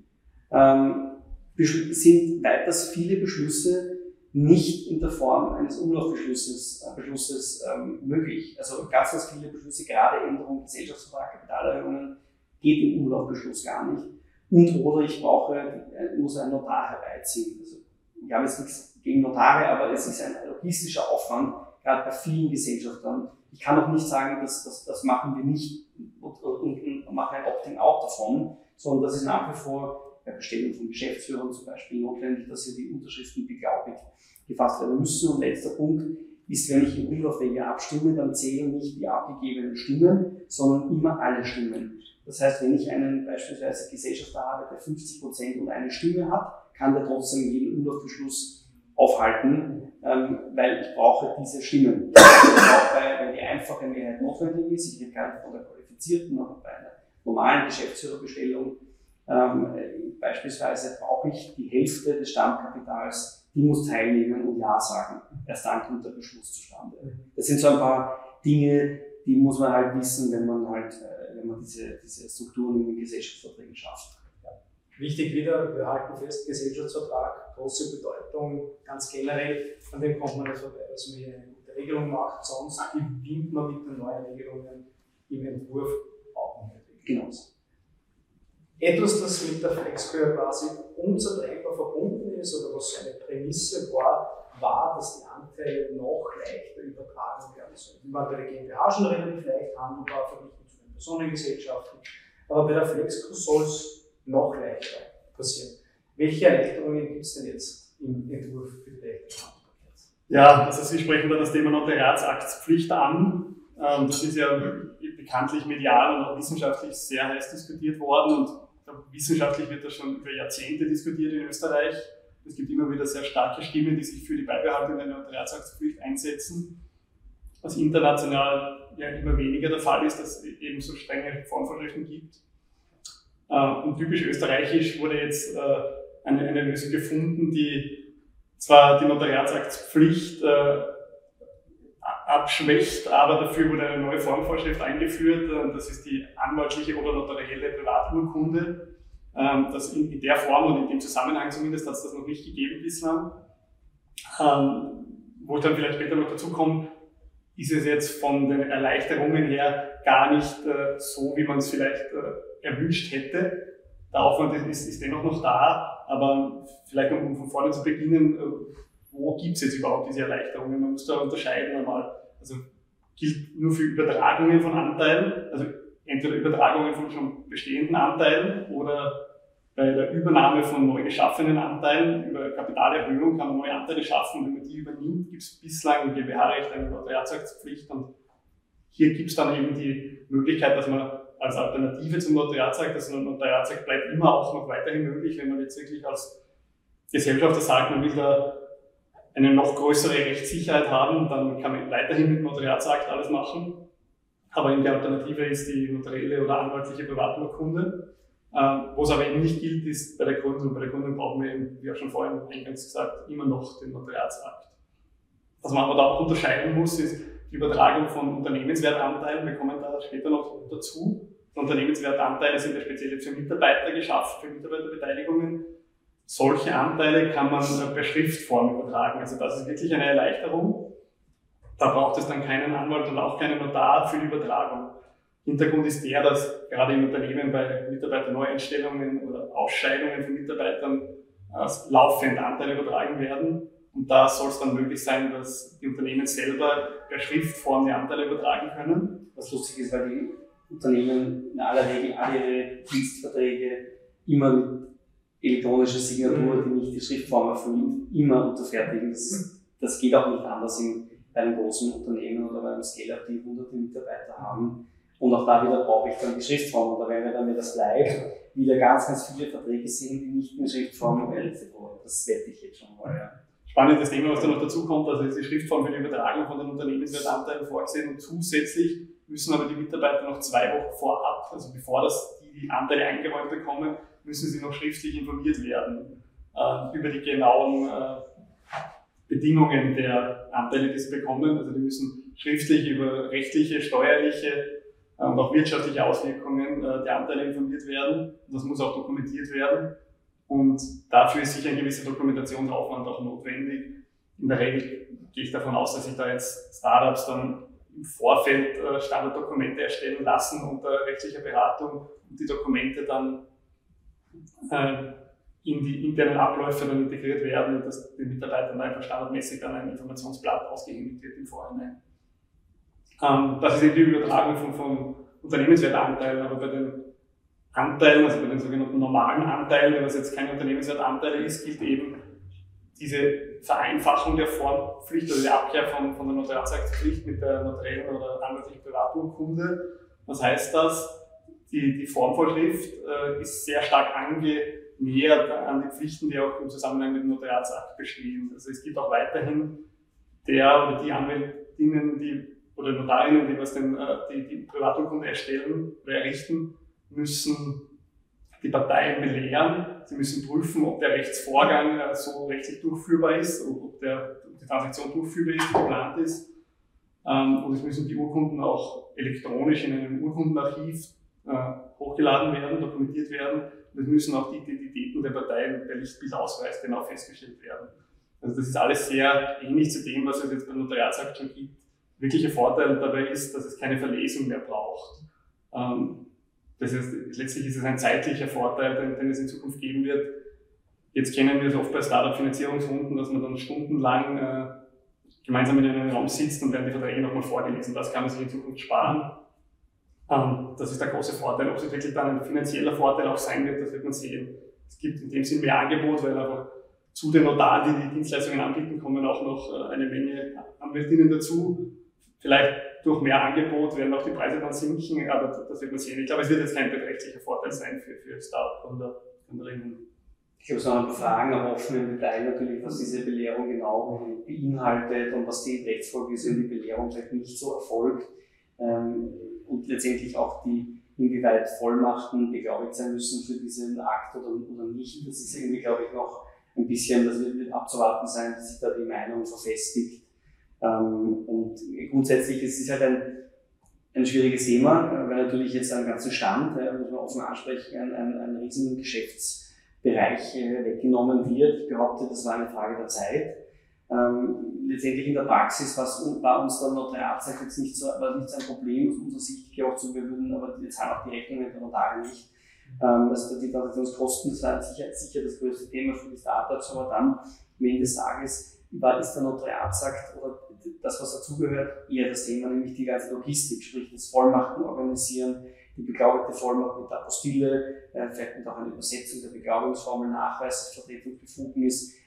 Sind weiters viele Beschlüsse nicht in der Form eines Umlaufbeschlusses möglich. Also ganz viele Beschlüsse, gerade Änderung Gesellschaftsvertrag, Kapitalerhöhungen, geht im Umlaufbeschluss gar nicht. Oder ich muss einen Notar herbeiziehen. Also, ich habe jetzt nichts gegen Notare, aber es ist ein logistischer Aufwand, gerade bei vielen Gesellschaftern. Ich kann auch nicht sagen, das machen wir nicht und machen ein Opting-out davon, sondern das ist nach wie vor bei Bestellung von Geschäftsführern zum Beispiel notwendig, dass hier die Unterschriften beglaubigt gefasst werden müssen. Und letzter Punkt ist, wenn ich in Umlaufwege abstimme, dann zählen nicht die abgegebenen Stimmen, sondern immer alle Stimmen. Das heißt, wenn ich einen beispielsweise Gesellschafter habe, der 50% und eine Stimme hat, kann der trotzdem jeden Umlaufbeschluss aufhalten, weil ich brauche diese Stimmen. Auch wenn die einfache Mehrheit notwendig ist, ich rede gar nicht von der qualifizierten, aber bei einer normalen Geschäftsführerbestellung beispielsweise brauche ich die Hälfte des Stammkapitals, die muss teilnehmen und Ja sagen. Erst dann kommt der Beschluss zustande. Das sind so ein paar Dinge, die muss man halt wissen, wenn man diese Strukturen in den Gesellschaftsverträgen schafft. Ja. Wichtig wieder, wir halten fest, Gesellschaftsvertrag, große Bedeutung, ganz generell, an dem kommt man nicht vorbei, dass man hier eine gute Regelung macht, sonst gewinnt man mit den neuen Regelungen im Entwurf auch nicht. Genau. Etwas, das mit der Flexco ja quasi unzertrennbar verbunden ist oder was so eine Prämisse war, dass die Anteile noch leichter übertragen werden sollen. Die waren bei der GmbH schon relativ leicht handelbar, verglichen zu den Personengesellschaften, aber bei der Flexco soll es noch leichter passieren. Welche Erleichterungen gibt es denn jetzt im Entwurf für die leichte Handelbarkeit? Ja, also Sie sprechen da das Thema Notariatsaktspflicht an. Das ist ja bekanntlich medial und auch wissenschaftlich sehr heiß diskutiert worden und wissenschaftlich wird das schon über Jahrzehnte diskutiert in Österreich. Es gibt immer wieder sehr starke Stimmen, die sich für die Beibehaltung der Notariatsaktspflicht einsetzen. Was international ja immer weniger der Fall ist, dass es eben so strenge Formvorschriften gibt. Und typisch österreichisch wurde jetzt eine Lösung gefunden, die zwar die Notariatsaktspflicht abschwächt, aber dafür wurde eine neue Formvorschrift eingeführt, das ist die anwaltliche oder notarielle Privaturkunde. Das in der Form und in dem Zusammenhang zumindest hat es das noch nicht gegeben bislang. Wo ich dann vielleicht später noch dazu komme, ist es jetzt von den Erleichterungen her gar nicht so, wie man es vielleicht erwünscht hätte. Der Aufwand ist dennoch noch da, aber vielleicht um von vorne zu beginnen, wo gibt es jetzt überhaupt diese Erleichterungen? Man muss da unterscheiden einmal. Also gilt nur für Übertragungen von Anteilen, also entweder Übertragungen von schon bestehenden Anteilen oder bei der Übernahme von neu geschaffenen Anteilen. Über Kapitalerhöhung kann man neue Anteile schaffen und wenn man die übernimmt, gibt es bislang im GmbH-Recht eine Notariatsaktspflicht und hier gibt es dann eben die Möglichkeit, dass man als Alternative zum Notariatsakt. Also ein Notariatsakt bleibt immer auch noch weiterhin möglich, wenn man jetzt wirklich als Gesellschafter sagt, man will da eine noch größere Rechtssicherheit haben, dann kann man weiterhin mit Notariatsakt alles machen. Aber die Alternative ist die notarielle oder anwaltliche Privaturkunde. Wo es aber eben nicht gilt, ist bei der Gründung. Bei der Gründung brauchen wir eben, wie auch schon vorhin eingangs gesagt, immer noch den Notariatsakt. Was man aber da auch unterscheiden muss, ist die Übertragung von Unternehmenswertanteilen. Wir kommen da später noch dazu. Die Unternehmenswertanteile sind ja speziell für Mitarbeiter geschaffen, für Mitarbeiterbeteiligungen. Solche Anteile kann man per Schriftform übertragen. Also das ist wirklich eine Erleichterung. Da braucht es dann keinen Anwalt und auch keinen Notar für die Übertragung. Hintergrund ist der, dass gerade in Unternehmen bei Mitarbeiterneueinstellungen oder Ausscheidungen von Mitarbeitern laufend Anteile übertragen werden. Und da soll es dann möglich sein, dass die Unternehmen selber per Schriftform die Anteile übertragen können. Was lustig ist, weil die Unternehmen in aller Regel alle ihre Dienstverträge immer mit elektronischer Signatur, die nicht die Schriftform erfüllen, immer unterfertigen. Das geht auch nicht anders bei einem großen Unternehmen oder bei einem Scale-Up, die hunderte Mitarbeiter haben. Und auch da wieder brauche ich dann die Schriftform. Und da werden wir dann, wenn das bleibt, wieder ganz, ganz viele Verträge sehen, die nicht in Schriftform erledigt wurden. Das wette ich jetzt schon mal. Ja. Spannendes Thema, was da noch dazu kommt, also ist die Schriftform für die Übertragung von den Unternehmenswertanteilen vorgesehen und zusätzlich müssen aber die Mitarbeiter noch 2 Wochen vorab, also bevor die Anteile eingeräumt bekommen, müssen sie noch schriftlich informiert werden über die genauen Bedingungen der Anteile, die sie bekommen. Also die müssen schriftlich über rechtliche, steuerliche und auch wirtschaftliche Auswirkungen der Anteile informiert werden. Und das muss auch dokumentiert werden. Und dafür ist sicher ein gewisser Dokumentationsaufwand auch notwendig. In der Regel gehe ich davon aus, dass sich da jetzt Startups dann im Vorfeld Standarddokumente erstellen lassen unter rechtlicher Beratung und die Dokumente dann in die internen Abläufe dann integriert werden und dass den Mitarbeitern einfach standardmäßig dann ein Informationsblatt ausgehändigt wird im Vorhinein. Das ist eben die Übertragung von Unternehmenswertanteilen, aber bei den Anteilen, also bei den sogenannten normalen Anteilen, was jetzt kein Unternehmenswertanteil ist, gilt eben diese Vereinfachung der Formpflicht, also die Abkehr von der Notariatsaktspflicht mit der notariellen oder anwaltlichen Privaturkunde. Was heißt das? Die Formvorschrift ist sehr stark angenähert an die Pflichten, die auch im Zusammenhang mit dem Notariatsakt bestehen. Also es gibt auch weiterhin der oder die Anwältinnen, oder Notarinnen, die Privaturkunde erstellen oder errichten, müssen die Parteien belehren. Sie müssen prüfen, ob der Rechtsvorgang so rechtlich durchführbar ist, ob die Transaktion durchführbar ist, geplant ist. Und es müssen die Urkunden auch elektronisch in einem Urkundenarchiv hochgeladen werden, dokumentiert werden. Und es müssen auch die Identitäten der Parteien per Lichtbildausweis genau festgestellt werden. Also das ist alles sehr ähnlich zu dem, was es jetzt beim Notariatsakt schon gibt. Wirklicher Vorteil dabei ist, dass es keine Verlesung mehr braucht. Das heißt, letztlich ist es ein zeitlicher Vorteil, den es in Zukunft geben wird. Jetzt kennen wir es oft bei Startup-Finanzierungsrunden, dass man dann stundenlang gemeinsam in einem Raum sitzt und werden die Verträge nochmal vorgelesen. Das kann man sich in Zukunft sparen. Das ist der große Vorteil. Ob es wirklich dann ein finanzieller Vorteil auch sein wird, das wird man sehen. Es gibt in dem Sinn mehr Angebot, weil einfach zu den Notaren, die die Dienstleistungen anbieten, kommen auch noch eine Menge Anwältinnen dazu. Vielleicht durch mehr Angebot werden auch die Preise dann sinken, aber das wird man sehen. Ich glaube, es wird jetzt kein beträchtlicher Vorteil sein für Start-up-Gründerinnen. Ich habe so ein paar Fragen am offenen Detail natürlich, was diese Belehrung genau beinhaltet und was die Rechtsfolge ist, wenn die Belehrung vielleicht nicht so erfolgt. Und letztendlich auch inwieweit Vollmachten beglaubigt sein müssen für diesen Akt oder nicht. Das ist irgendwie, glaube ich, noch ein bisschen, das wird abzuwarten sein, bis sich da die Meinung verfestigt. Und grundsätzlich ist es halt ein schwieriges Thema, weil natürlich jetzt einen ganzen Stand, muss man offen ansprechen, ein riesen Geschäftsbereich weggenommen wird. Ich behaupte, das war eine Frage der Zeit. Letztendlich in der Praxis war uns der Notariatsakt jetzt war nicht so ein Problem aus unserer Sicht. Ich glaube auch zu, wir würden aber jetzt haben auch die Rechnungen der Notare nicht. Also die Transaktionskosten sind sicher das größte Thema für die Startups, aber dann am Ende des Tages ist der Notariatsakt oder das, was dazugehört, eher das Thema, nämlich die ganze Logistik, sprich das Vollmachten organisieren, die beglaubigte Vollmacht mit der Apostille, vielleicht mit auch einer Übersetzung der Beglaubigungsformel, Nachweis, Vertretungsbefugnis.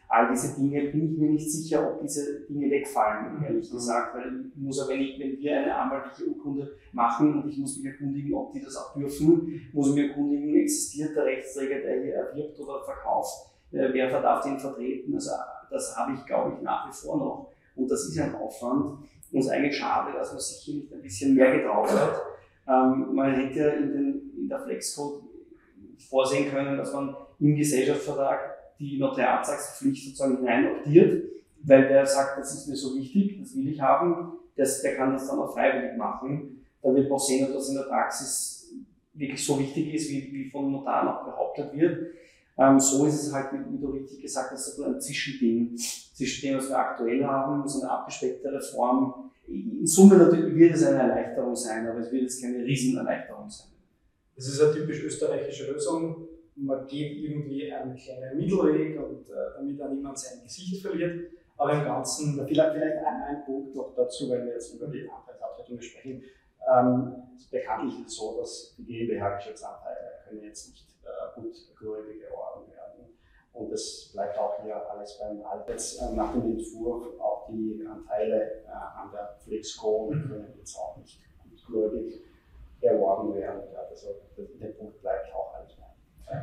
all diese Dinge, bin ich mir nicht sicher, ob diese Dinge wegfallen, ehrlich gesagt, weil ich muss ja, wenn wir eine anwaltliche Urkunde machen und ich muss mich erkundigen, ob die das auch dürfen, muss ich mich erkundigen, existiert der Rechtsträger, der hier erwirbt oder verkauft, wer darf den vertreten, also das habe ich, glaube ich, nach wie vor noch und das ist ein Aufwand und es ist eigentlich schade, dass man sich hier nicht ein bisschen mehr getraut hat. Man hätte in der Flexcode vorsehen können, dass man im Gesellschaftsvertrag die Notariatsaktspflicht sozusagen hineinoptiert, weil der sagt, das ist mir so wichtig, das will ich haben, der kann das dann auch freiwillig machen. Da wird man auch sehen, ob das in der Praxis wirklich so wichtig ist, wie von Notaren auch behauptet wird. So ist es halt, wie du richtig gesagt hast, so ein Zwischending, zwischen dem, was wir aktuell haben, so eine abgespecktere Form. In Summe natürlich wird es eine Erleichterung sein, aber es wird jetzt keine Riesenerleichterung sein. Das ist eine typisch österreichische Lösung. Man geht irgendwie einen kleinen Mittelweg und damit auch niemand sein Gesicht verliert. Aber im Ganzen, vielleicht ein Punkt noch dazu, weil wir jetzt über die Anteilsabtretungen sprechen. Es ist bekanntlich so, dass die GmbH-Geschäftsanteile können jetzt nicht gutgläubig erworben werden. Und es bleibt auch hier alles beim Alten. Jetzt nach dem Entwurf auch die Anteile an der Flexco können jetzt auch nicht gutgläubig erworben werden. Also der Punkt bleibt auch alles beim.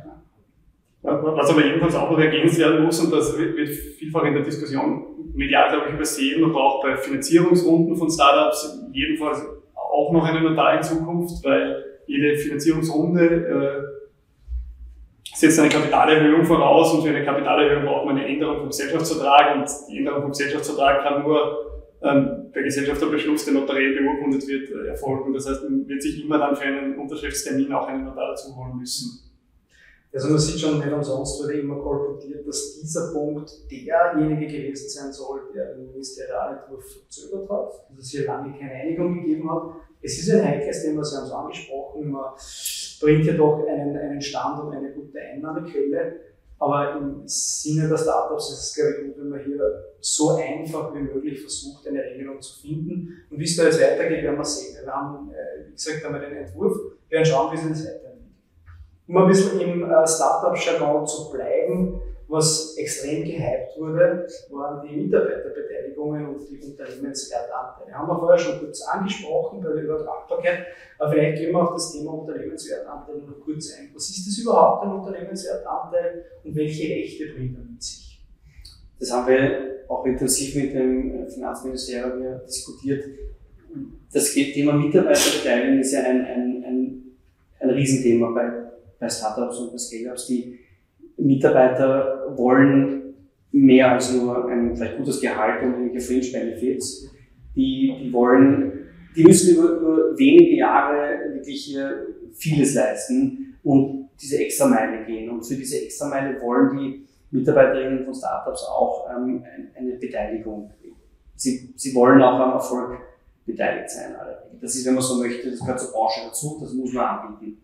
Was aber jedenfalls auch noch ergänzt werden muss, und das wird vielfach in der Diskussion medial, glaube ich, übersehen, man braucht bei Finanzierungsrunden von Startups jedenfalls auch noch einen Notar in Zukunft, weil jede Finanzierungsrunde setzt eine Kapitalerhöhung voraus und für eine Kapitalerhöhung braucht man eine Änderung vom Gesellschaftsvertrag und die Änderung vom Gesellschaftsvertrag kann nur per Gesellschafterbeschluss, der notariell beurkundet wird, erfolgen. Das heißt, man wird sich immer dann für einen Unterschriftstermin auch einen Notar dazu holen müssen. Also man sieht schon, nicht umsonst wurde immer kolportiert, dass dieser Punkt derjenige gewesen sein soll, der den Ministerialentwurf verzögert hat, dass es hier lange keine Einigung gegeben hat. Es ist ein heikles Thema, Sie haben es angesprochen, man bringt ja doch einen Stand und eine gute Einnahmequelle, aber im Sinne der Startups ist es, glaube ich, gut, wenn man hier so einfach wie möglich versucht, eine Regelung zu finden. Und wie es da jetzt weitergeht, werden wir sehen. Wir haben, wie gesagt, den Entwurf, wir werden schauen, wie es jetzt weitergeht. Um ein bisschen im Startup-Jargon zu bleiben, was extrem gehypt wurde, waren die Mitarbeiterbeteiligungen und die Unternehmenswertanteile. Haben wir vorher schon kurz angesprochen bei der Übertragbarkeit, aber vielleicht gehen wir auf das Thema Unternehmenswertanteile noch kurz ein. Was ist das überhaupt, ein Unternehmenswertanteil und welche Rechte bringt er mit sich? Das haben wir auch intensiv mit dem Finanzministerium diskutiert. Das Thema Mitarbeiterbeteiligung ist ja ein Riesenthema bei Startups und bei Scale-Ups. Die Mitarbeiter wollen mehr als nur ein vielleicht gutes Gehalt und irgendwelche Fringe-Benefits. Die müssen über wenige Jahre wirklich hier vieles leisten und diese Extrameile gehen. Und für diese Extrameile wollen die Mitarbeiterinnen von Startups auch eine Beteiligung. Sie wollen auch am Erfolg beteiligt sein. Das ist, wenn man so möchte, das gehört zur Branche dazu, das muss man anbieten.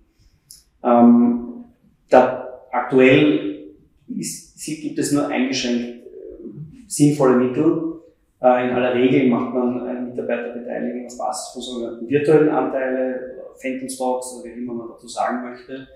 Aktuell gibt es nur eingeschränkt sinnvolle Mittel. In aller Regel macht man eine Mitarbeiterbeteiligung auf Basis von sogenannten virtuellen Anteilen, Phantom Stocks oder wie immer man dazu sagen möchte,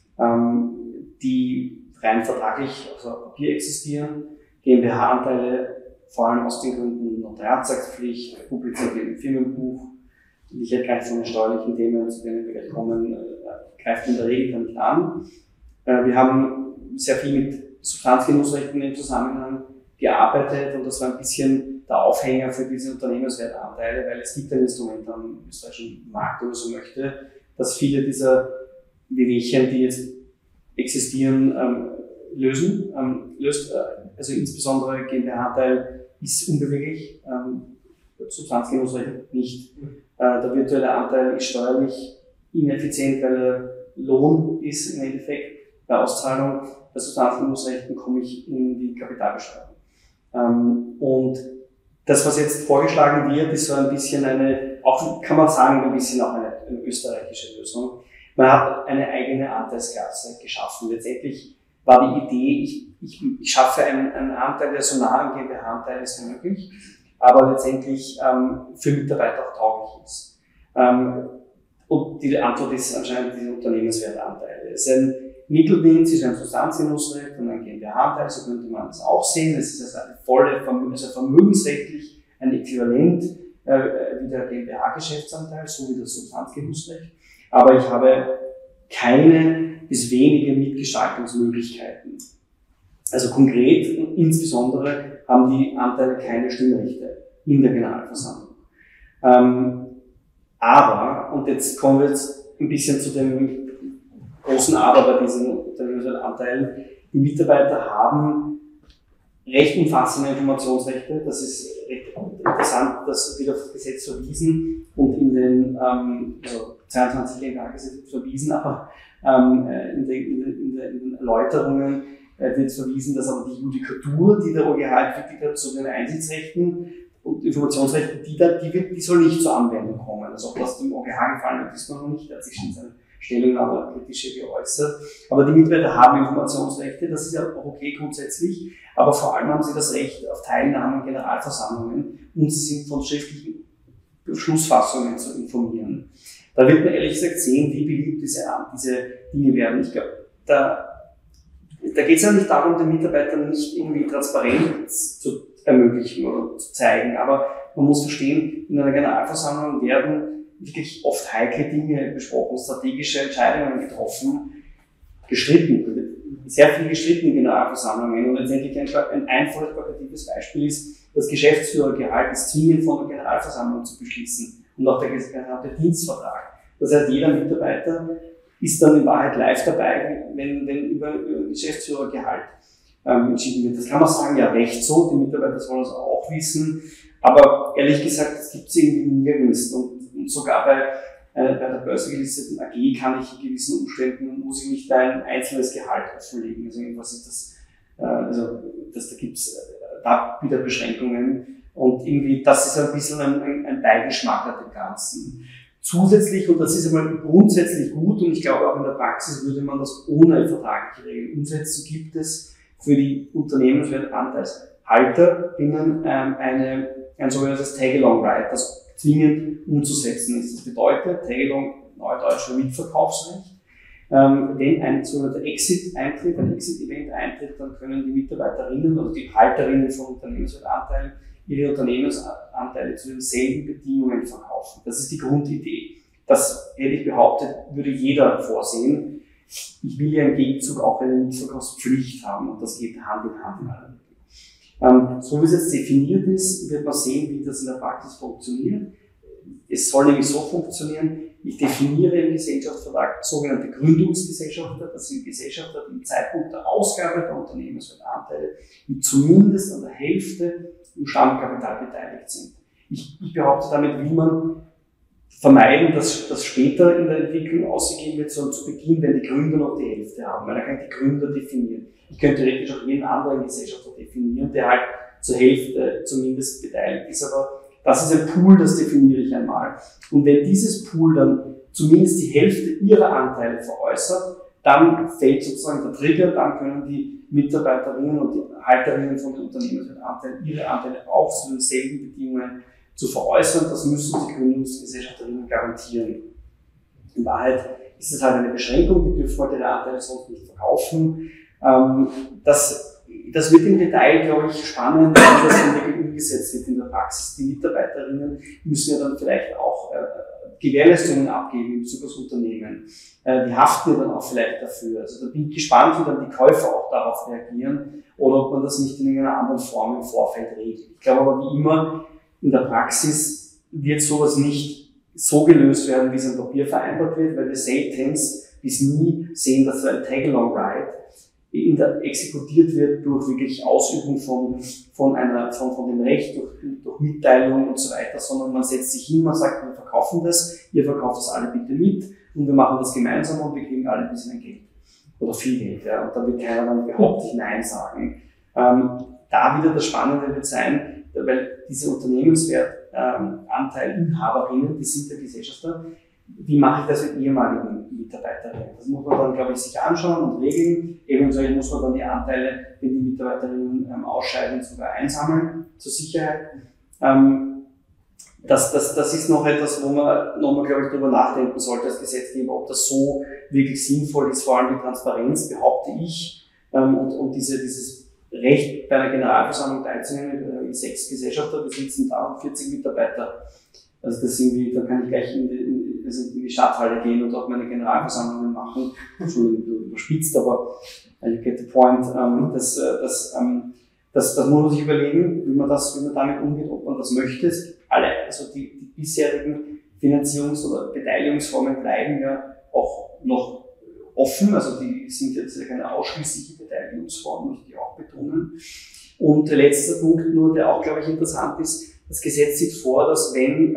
die rein vertraglich auf Papier existieren. GmbH-Anteile vor allem aus den Gründen Notariatsaktspflicht, publiziert im Firmenbuch. Ich hätte gleich von den steuerlichen Themen, zu denen wir gleich kommen, greift in der Regel dann nicht an. Wir haben sehr viel mit Substanzgenussrechten im Zusammenhang gearbeitet und das war ein bisschen der Aufhänger für diese Unternehmenswertanteile, weil es gibt ein Instrument am österreichischen Markt, wenn man so möchte, dass viele dieser Wehwehchen, die jetzt existieren, löst. Also insbesondere GmbH-Anteil ist unbeweglich, Substanzgenussrecht nicht. Der virtuelle Anteil ist steuerlich ineffizient, weil er Lohn ist im Endeffekt bei Auszahlung. Bei Substanzgenussrechten komme ich in die Kapitalbesteuerung. Und das, was jetzt vorgeschlagen wird, ist so ein bisschen auch kann man sagen, ein bisschen auch eine österreichische Lösung. Man hat eine eigene Anteilsklasse geschaffen. Letztendlich war die Idee, ich schaffe einen Anteil, der so nah am GmbH-Anteil ist wie möglich, aber letztendlich für Mitarbeiter auch tauglich ist. Und die Antwort ist anscheinend die Unternehmenswertanteile. Es ist ein Mittelwind ist ein Substanzinnussrecht und ein GmbH-Anteil, so könnte man das auch sehen. Es ist also eine volle, also vermögensrechtlich ein Äquivalent wie der GmbH-Geschäftsanteil, so wie das Substanzgenussrecht. Aber ich habe keine bis wenige Mitgestaltungsmöglichkeiten. Also konkret und insbesondere haben die Anteile keine Stimmrechte in der Generalversammlung. Aber, und jetzt kommen wir jetzt ein bisschen zu dem großen Aber bei diesen Unternehmensanteilen, die Mitarbeiter haben recht umfassende Informationsrechte. Das ist recht interessant, das wird auf das Gesetz verwiesen und in den 22 GmbH-Gesetz verwiesen, aber in den Erläuterungen wird verwiesen, dass aber die Judikatur, die der OGH entwickelt hat, zu den Einsitzrechten und Informationsrechten, die soll nicht zur Anwendung kommen. Also ob das dem OGH gefallen hat, wissen wir noch nicht, er hat sich schon seine Stellungnahme kritische geäußert. Aber die Mitarbeiter haben Informationsrechte, das ist ja auch okay grundsätzlich, aber vor allem haben sie das Recht auf Teilnahme an Generalversammlungen und sie sind von schriftlichen Beschlussfassungen zu informieren. Da wird man ehrlich gesagt sehen, wie beliebt diese Dinge werden. Ich glaube, da geht es ja nicht darum, den Mitarbeitern nicht irgendwie Transparenz zu ermöglichen oder zu zeigen, aber man muss verstehen, in einer Generalversammlung werden wirklich oft heikle Dinge besprochen, strategische Entscheidungen getroffen, gestritten, sehr viel gestritten in Generalversammlungen und letztendlich ein einfaches plakatives Beispiel ist, das Geschäftsführergehalt ist zwingend von der Generalversammlung zu beschließen und auch der gesamte Dienstvertrag. Das heißt, jeder Mitarbeiter ist dann in Wahrheit live dabei, wenn über Geschäftsführergehalt entschieden wird. Das kann man sagen, ja, recht so, die Mitarbeiter sollen das auch wissen, aber ehrlich gesagt, das gibt es irgendwie nirgends. Und sogar bei der börsengelisteten AG kann ich in gewissen Umständen, muss ich nicht ein einzelnes Gehalt offenlegen. Also irgendwas ist das, da gibt es da wieder Beschränkungen. Und irgendwie, das ist ein bisschen ein Beigeschmack an dem Ganzen. Zusätzlich, und das ist einmal grundsätzlich gut, und ich glaube auch in der Praxis würde man das ohne vertragliche Regeln umsetzen, gibt es für die Unternehmenswertanteilshalterinnen ein sogenanntes Tag-along-Right, das zwingend umzusetzen ist. Das bedeutet, Tag-along, neudeutscher Mitverkaufsrecht, wenn ein sogenannter Exit eintritt, ein Exit-Event eintritt, dann können die Mitarbeiterinnen oder die Halterinnen von Unternehmenswertanteilen ihre Unternehmensanteile zu denselben Bedingungen verkaufen. Das ist die Grundidee. Das, hätte ich behauptet, würde jeder vorsehen. Ich will ja im Gegenzug auch eine Mitverkaufspflicht haben und das geht Hand in Hand in aller Regel. So wie es jetzt definiert ist, wird man sehen, wie das in der Praxis funktioniert. Es soll nämlich so funktionieren, ich definiere im Gesellschaftsvertrag sogenannte Gründungsgesellschafter, das sind Gesellschafter, die im Zeitpunkt der Ausgabe der Unternehmenswertanteile mit zumindest an der Hälfte im Stammkapital beteiligt sind. Ich behaupte, damit will man vermeiden, dass das später in der Entwicklung ausgegeben wird, sondern zu Beginn, wenn die Gründer noch die Hälfte haben, weil er kann die Gründer definieren. Ich könnte theoretisch auch jeden anderen Gesellschafter definieren, der halt zur Hälfte zumindest beteiligt ist, aber das ist ein Pool, das definiere ich einmal. Und wenn dieses Pool dann zumindest die Hälfte ihrer Anteile veräußert, dann fällt sozusagen der Trigger, dann können die Mitarbeiterinnen und die Halterinnen von den Unternehmensanteilen ihre Anteile auch zu denselben Bedingungen zu veräußern. Das müssen die Gründungsgesellschafterinnen garantieren. In Wahrheit ist es halt eine Beschränkung, die dürfen halt ihre Anteile sonst nicht verkaufen. Das wird im Detail, glaube ich, spannend, wie das dann wirklich umgesetzt wird in der Praxis. Die Mitarbeiterinnen müssen ja dann vielleicht auch Gewährleistungen abgeben in Bezug aufs Unternehmen. Die haften ja dann auch vielleicht dafür. Also da bin ich gespannt, wie dann die Käufer auch darauf reagieren oder ob man das nicht in irgendeiner anderen Form im Vorfeld regelt. Ich glaube aber, wie immer, in der Praxis wird sowas nicht so gelöst werden, wie es im Papier vereinbart wird, weil wir seltenst bis nie sehen, dass so ein Tag-along-Right exekutiert wird durch wirklich Ausübung von dem Recht, durch Mitteilung und so weiter, sondern man setzt sich hin, man sagt, wir verkaufen das, ihr verkauft das alle bitte mit und wir machen das gemeinsam und wir kriegen alle ein bisschen Geld. Oder viel Geld, ja. Und da wird keiner dann überhaupt nicht Nein sagen. Da wieder das Spannende wird sein, weil diese Unternehmenswertanteilinhaberinnen, die sind der Gesellschafter, wie mache ich das mit ehemaligen Mitarbeiterinnen? Das muss man dann, glaube ich, sich anschauen und regeln. Eventuell muss man dann die Anteile, wenn die Mitarbeiterinnen ausscheiden, sogar einsammeln, zur Sicherheit. Das ist noch etwas, wo man nochmal, glaube ich, darüber nachdenken sollte als Gesetzgeber, ob das so wirklich sinnvoll ist, vor allem die Transparenz, behaupte ich, und dieses Recht bei einer Generalversammlung teilzunehmen, 6 Gesellschafter, wir sitzen da und 40 Mitarbeiter. Also das irgendwie, da kann ich gleich in die Stadthalle gehen und dort meine Generalversammlungen machen. Schon überspitzt, aber you get the point. Das muss man sich überlegen, wie man damit umgeht, ob man das möchte. Also die bisherigen Finanzierungs- oder Beteiligungsformen bleiben ja auch noch offen, also die sind jetzt ja keine ausschließliche Beteiligungsform, möchte ich auch betonen. Und der letzte Punkt nur, der auch, glaube ich, interessant ist, das Gesetz sieht vor, dass wenn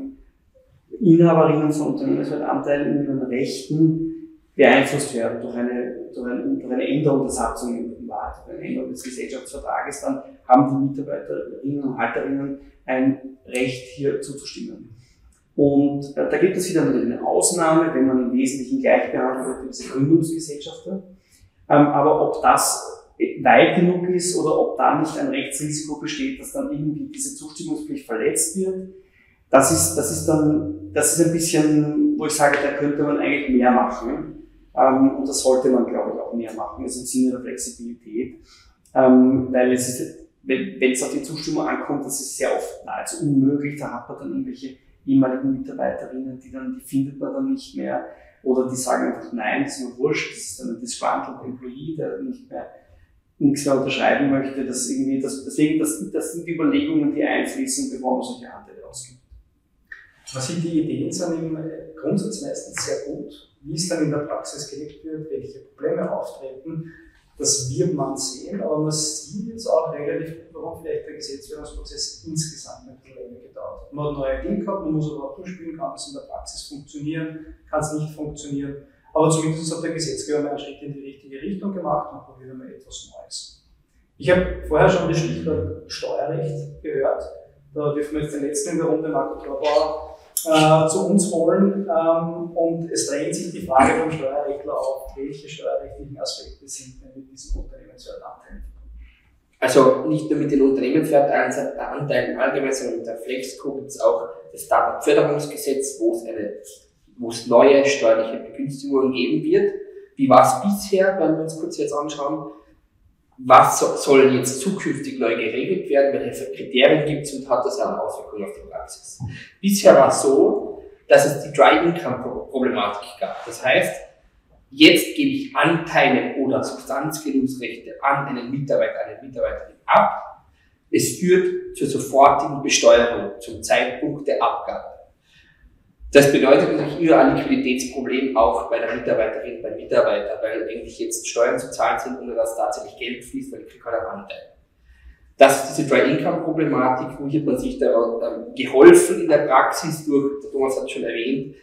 Inhaberinnen von Unternehmenswertanteilen in ihren Rechten beeinflusst werden durch eine Änderung der Satzung in Wahrheit, durch eine Änderung des Gesellschaftsvertrages, dann haben die Mitarbeiterinnen und Halterinnen ein Recht, hier zuzustimmen. Und da gibt es wieder eine Ausnahme, wenn man im Wesentlichen gleich behandelt wird, diese Gründungsgesellschafter. Aber ob das weit genug ist oder ob da nicht ein Rechtsrisiko besteht, dass dann irgendwie diese Zustimmungspflicht verletzt wird, das ist ein bisschen, wo ich sage, da könnte man eigentlich mehr machen. Und das sollte man, glaube ich, auch mehr machen, also im Sinne der Flexibilität. Weil es ist, wenn es auf die Zustimmung ankommt, das ist sehr oft nahezu unmöglich, da hat man dann irgendwelche ehemaligen Mitarbeiterinnen, die findet man dann nicht mehr, oder die sagen einfach, nein, das ist mir wurscht, das ist dann ein disgruntled Employee, der nichts mehr unterschreiben möchte, deswegen, das sind die Überlegungen, die einfließen, bevor man solche Anteile ausgibt. Was sind die Ideen sind im Grundsatz meistens sehr gut. Wie es dann in der Praxis gelebt wird, welche Probleme auftreten, das wird man sehen, aber man sieht jetzt auch relativ gut, warum vielleicht der Gesetzgebungsprozess insgesamt ein bisschen länger gedauert hat. Man hat neue Ideen gehabt, man muss aber auch durchspielen, kann das in der Praxis funktionieren, kann es nicht funktionieren. Aber zumindest hat der Gesetzgeber mal einen Schritt in die richtige Richtung gemacht und probiert mal etwas Neues. Ich habe vorher schon das Stichwort Steuerrecht gehört. Da dürfen wir jetzt den letzten in der Runde, Marco Traubauer, zu uns holen. Und es drängt sich die Frage vom Steuerrechtler auf, welche steuerrechtlichen Aspekte sind denn mit diesen Unternehmenswertanteilen? Also nicht nur mit den Unternehmenswertanteilen allgemein, sondern mit der Flexco gibt es auch das Startup-Förderungsgesetz, wo es neue steuerliche Begünstigungen geben wird. Wie war es bisher, wenn wir uns kurz jetzt anschauen? Was soll jetzt zukünftig neu geregelt werden, welche Kriterien gibt es und hat das eine Auswirkung auf die Praxis? Bisher war es so, dass es die Dry-Income-Problematik gab. Das heißt, jetzt gebe ich Anteile oder Substanzgenussrechte an einen Mitarbeiter, eine Mitarbeiterin ab. Es führt zur sofortigen Besteuerung zum Zeitpunkt der Abgabe. Das bedeutet natürlich immer ein Liquiditätsproblem auch bei der Mitarbeiterin, beim Mitarbeiter, weil eigentlich jetzt Steuern zu zahlen sind, ohne dass tatsächlich Geld fließt, weil ich kriege halt einen Anteil. Das ist diese Dry-Income-Problematik, wo hier man sich da geholfen in der Praxis durch, der Thomas hat es schon erwähnt,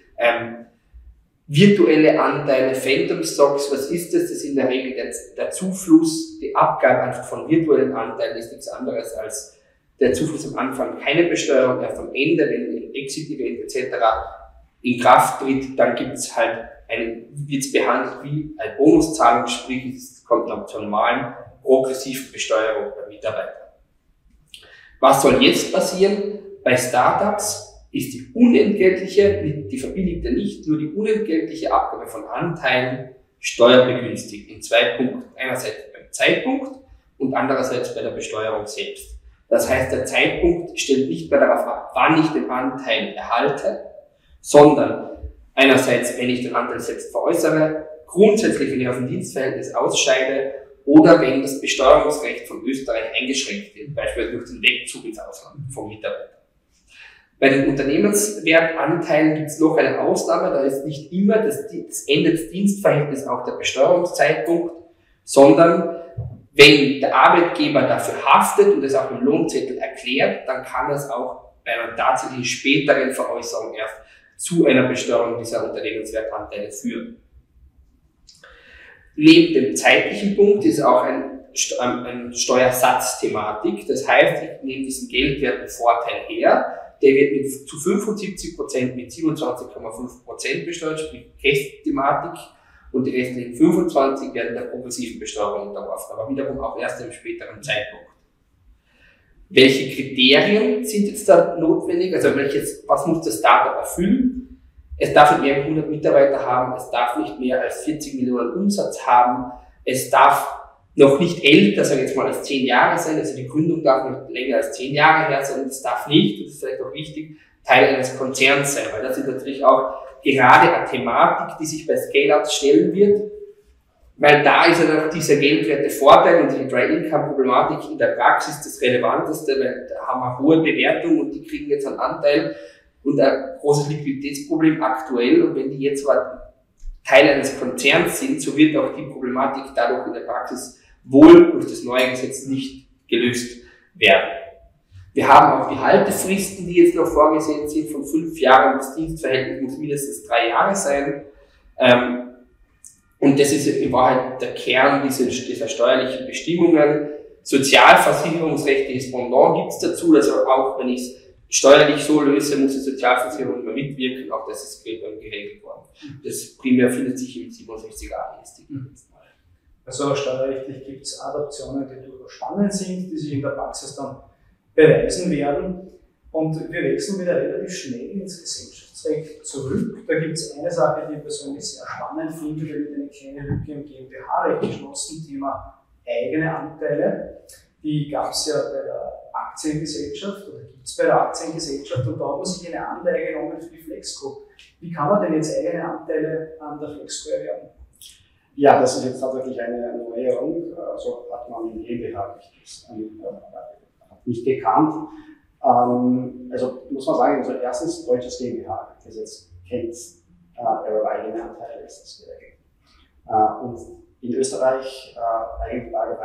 virtuelle Anteile, Phantom Stocks, was ist das? Das ist in der Regel der Zufluss, die Abgabe einfach von virtuellen Anteilen ist nichts anderes als der Zufluss am Anfang, keine Besteuerung, erst am Ende, wenn ein Exit-Event etc. in Kraft tritt, dann wird es behandelt wie eine Bonuszahlung, sprich es kommt dann zur normalen progressiven Besteuerung der Mitarbeiter. Was soll jetzt passieren? Bei Startups ist die unentgeltliche, die verbilligte nicht, nur die unentgeltliche Abgabe von Anteilen steuerbegünstigt in 2 Punkten. Einerseits beim Zeitpunkt und andererseits bei der Besteuerung selbst. Das heißt, der Zeitpunkt stellt nicht mehr darauf ab, wann ich den Anteil erhalte, sondern einerseits, wenn ich den Anteil selbst veräußere, grundsätzlich, wenn ich aus dem Dienstverhältnis ausscheide oder wenn das Besteuerungsrecht von Österreich eingeschränkt wird, beispielsweise durch den Wegzug ins Ausland vom Mitarbeiter. Bei den Unternehmenswertanteilen gibt es noch eine Ausnahme, da ist nicht immer das Ende des Dienstverhältnisses auch der Besteuerungszeitpunkt, sondern wenn der Arbeitgeber dafür haftet und es auch im Lohnzettel erklärt, dann kann es auch bei einer tatsächlich späteren Veräußerung erst zu einer Besteuerung dieser Unternehmenswertanteile führen. Neben dem zeitlichen Punkt ist auch ein Steuersatzthematik. Das heißt, ich nehme diesen geldwerten Vorteil her, der wird zu 75% mit 27,5% besteuert, sprich Restthematik. Und die restlichen 25 werden der progressiven Besteuerung unterworfen, aber wiederum auch erst im späteren Zeitpunkt. welche Kriterien sind jetzt da notwendig, also was muss das Startup erfüllen? Es darf nicht mehr als 100 Mitarbeiter haben, es darf nicht mehr als 40 Millionen Umsatz haben, es darf noch nicht älter, sage ich jetzt mal, als 10 Jahre sein, also die Gründung darf nicht länger als 10 Jahre her sein, es darf nicht, das ist vielleicht auch wichtig, Teil eines Konzerns sein, weil das ist natürlich auch gerade eine Thematik, die sich bei Scale-Ups stellen wird, weil da ist ja noch dieser geldwerte Vorteil und die Dry-Income-Problematik in der Praxis das Relevanteste, weil da haben wir hohe Bewertungen und die kriegen jetzt einen Anteil und ein großes Liquiditätsproblem aktuell, und wenn die jetzt aber Teil eines Konzerns sind, so wird auch die Problematik dadurch in der Praxis wohl durch das neue Gesetz nicht gelöst werden. Wir haben auch die Haltefristen, die jetzt noch vorgesehen sind, von 5 Jahren. Das Dienstverhältnis muss mindestens 3 Jahre sein. Und das ist in Wahrheit der Kern dieser steuerlichen Bestimmungen. Sozialversicherungsrechtliches Pendant gibt es dazu, also auch wenn ich es steuerlich so löse, muss die Sozialversicherung immer mitwirken, auch das ist geregelt worden. Das primär findet sich im 67a EStG. Also steuerrechtlich gibt es Adaptionen, die durchaus spannend sind, die sich in der Praxis dann beweisen werden. Und wir wechseln wieder relativ schnell ins Gesellschaftsrecht zurück. Da gibt es eine Sache, die ich persönlich sehr spannend finde, da wird eine kleine Lücke im GmbH-Recht geschlossen, Thema eigene Anteile. Die gab es ja bei der Aktiengesellschaft oder gibt es bei der Aktiengesellschaft, und da hat man sich eine Anleihe genommen für die Flexco. Wie kann man denn jetzt eigene Anteile an der Flexco erwerben? Ja, das ist jetzt tatsächlich eine Neuerung. So hat man im GmbH-Recht nicht gekannt. Also muss man sagen, also erstens, deutsches GmbH-Gesetz kennt eigene Anteile, ist das geregelt. Und in Österreich, eigentlich Paragraph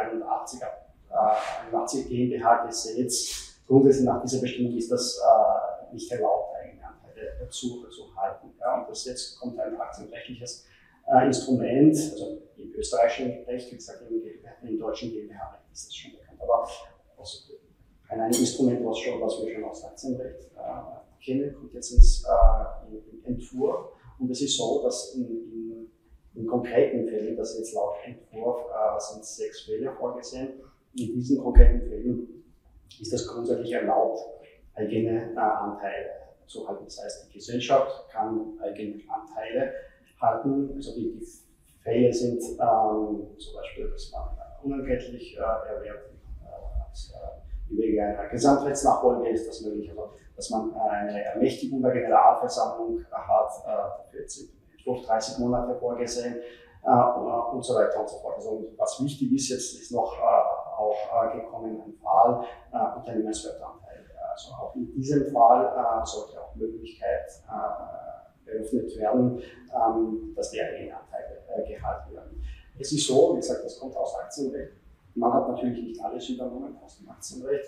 81 GmbH-Gesetz, grundsätzlich nach dieser Bestimmung ist das nicht erlaubt, eigene Anteile zu halten. Ja, und das jetzt kommt ein aktienrechtliches Instrument, also im österreichischen Recht, wie gesagt, im deutschen GmbH-Recht ist das schon bekannt, aber ein Instrument, was wir schon aus Aktienrecht kennen, kommt jetzt im Entwurf. Und es ist so, dass in konkreten Fällen, das jetzt laut Entwurf sind 6 Fälle vorgesehen, in diesen konkreten Fällen ist das grundsätzlich erlaubt, eigene Anteile zu halten. Das heißt, die Gesellschaft kann eigene Anteile halten. Also die Fälle sind zum Beispiel, dass man unentgeltlich erwerbt, im Wege einer Gesamtrechtsnachfolge ist das möglich, also dass man eine Ermächtigung der Generalversammlung hat, dafür jetzt im 30 Monate vorgesehen und so weiter und so fort. Also was wichtig ist, jetzt ist noch auch gekommen ein Fall Unternehmenswertanteil. Also auch in diesem Fall sollte auch Möglichkeit eröffnet werden, dass die eigenen Anteile gehalten werden. Es ist so, wie gesagt, das kommt aus Aktienrecht. Man hat natürlich nicht alles übernommen aus dem Aktienrecht.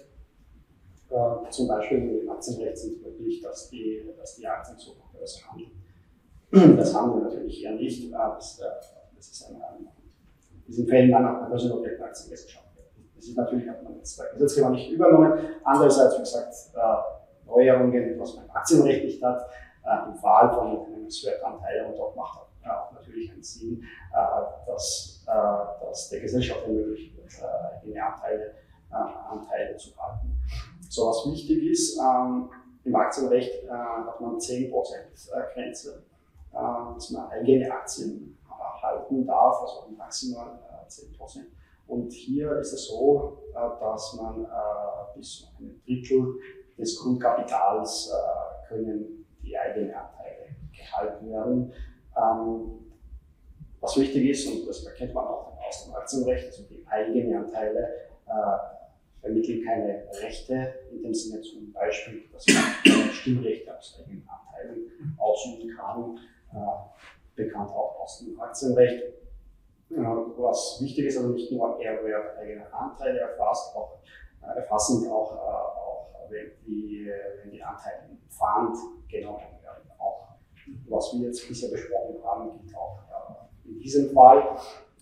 Zum Beispiel im Aktienrecht sind möglich, dass die Aktien zur Börse handeln. Das haben wir natürlich eher nicht. Das ist in diesen Fällen dann auch eine Personenobjektaktiengesellschaft. Das ist natürlich, hat man jetzt der Gesetzgeber nicht übernommen. Andererseits, wie gesagt, Neuerungen, was man im Aktienrecht nicht hat, im Fall von Unternehmenswertanteilen, und dort macht auch natürlich einen Sinn, dass der Gesellschaft ermöglicht wird, eigene Anteile zu halten. So, was wichtig ist, im Aktienrecht hat man 10% Grenze, dass man eigene Aktien halten darf, also maximal 10%. Und hier ist es so, dass man bis zu einem Drittel des Grundkapitals können die eigenen Anteile gehalten werden. Was wichtig ist, und das erkennt man auch aus dem Aktienrecht, also die eigenen Anteile vermitteln keine Rechte, in dem Sinne zum Beispiel, dass man Stimmrechte aus eigenen Anteilen ausüben kann, bekannt auch aus dem Aktienrecht. Was wichtig ist, also nicht nur Erwerb eigener Anteile erfassend auch wenn die Anteile in Pfand genommen werden. Auch was wir jetzt bisher besprochen haben, gilt auch in diesem Fall.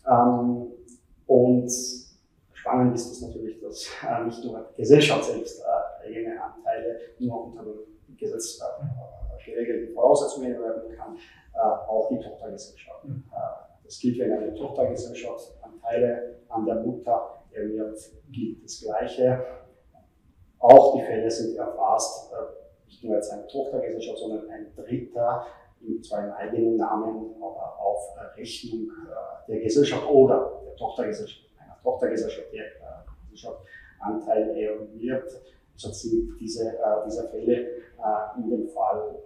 Und spannend ist es natürlich, dass nicht nur die Gesellschaft selbst eigene Anteile nur unter dem Gesetz geregelten Voraussetzungen erwerben kann, auch die Tochtergesellschaft. Das gilt, wenn eine Tochtergesellschaft Anteile an der Mutter erwirbt, gilt das Gleiche. Auch die Fälle sind erfasst, nicht nur als eine Tochtergesellschaft, sondern ein Dritter, zwar im eigenen Namen, aber auf Rechnung der Gesellschaft oder der Tochtergesellschaft, einer Tochtergesellschaft, der Gesellschaft Anteil eruiert. So sind diese Fälle in dem Fall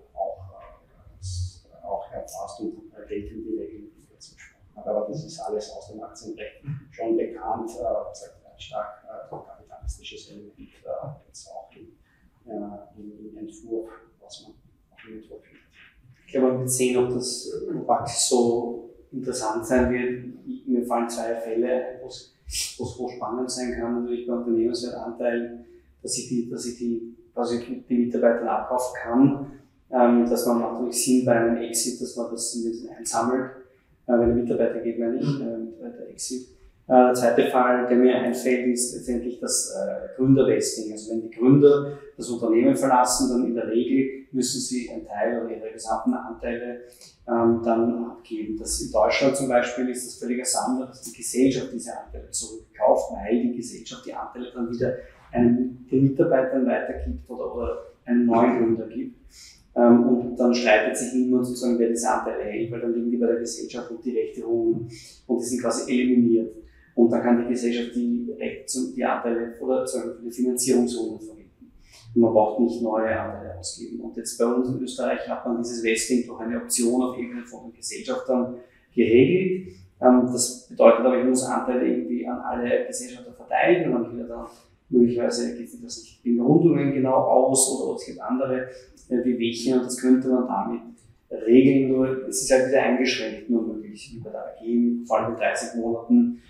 auch erfasst und gelten die Regeln, die wir jetzt besprochen haben. Aber das ist alles aus dem Aktienrecht schon bekannt, ein stark kapitalistisches Element jetzt auch im Entwurf, was man auch im Entwurf findet. Ich glaube, man wird sehen, ob das in der Praxis so interessant sein wird. Mir fallen zwei Fälle, wo es hochspannend sein kann, natürlich bei Unternehmenswertanteilen, dass ich die Mitarbeiter abkaufen kann, dass man macht natürlich Sinn bei einem Exit, dass man das einsammelt, wenn der Mitarbeiter geht, meine ich, der Exit. Der zweite Fall, der mir einfällt, ist letztendlich das Gründervesting. Also wenn die Gründer das Unternehmen verlassen, dann in der Regel müssen sie einen Teil oder ihre gesamten Anteile dann abgeben. Das in Deutschland zum Beispiel ist das völliger Standard, dass die Gesellschaft diese Anteile zurückkauft, weil die Gesellschaft die Anteile dann wieder den Mitarbeitern weitergibt oder einen neuen Gründer gibt. Und dann streitet sich niemand sozusagen, wer diese Anteile hält, weil dann liegen die bei der Gesellschaft und die Rechte ruhen und die sind quasi eliminiert. Und dann kann die Gesellschaft die Anteile oder für die Finanzierungsrunden verwenden. Und man braucht nicht neue Anteile ausgeben. Und jetzt bei uns in Österreich hat man dieses Vesting durch eine Option auf Ebene von der Gesellschaft dann geregelt. Das bedeutet aber, ich muss Anteile irgendwie an alle Gesellschafter verteilen und dann wieder dann möglicherweise geht das nicht in Rundungen genau aus oder es gibt andere Wehwehchen und das könnte man damit regeln, nur es ist halt wieder eingeschränkt nur möglich, wie bei der AG, vor allem mit 30 Monaten.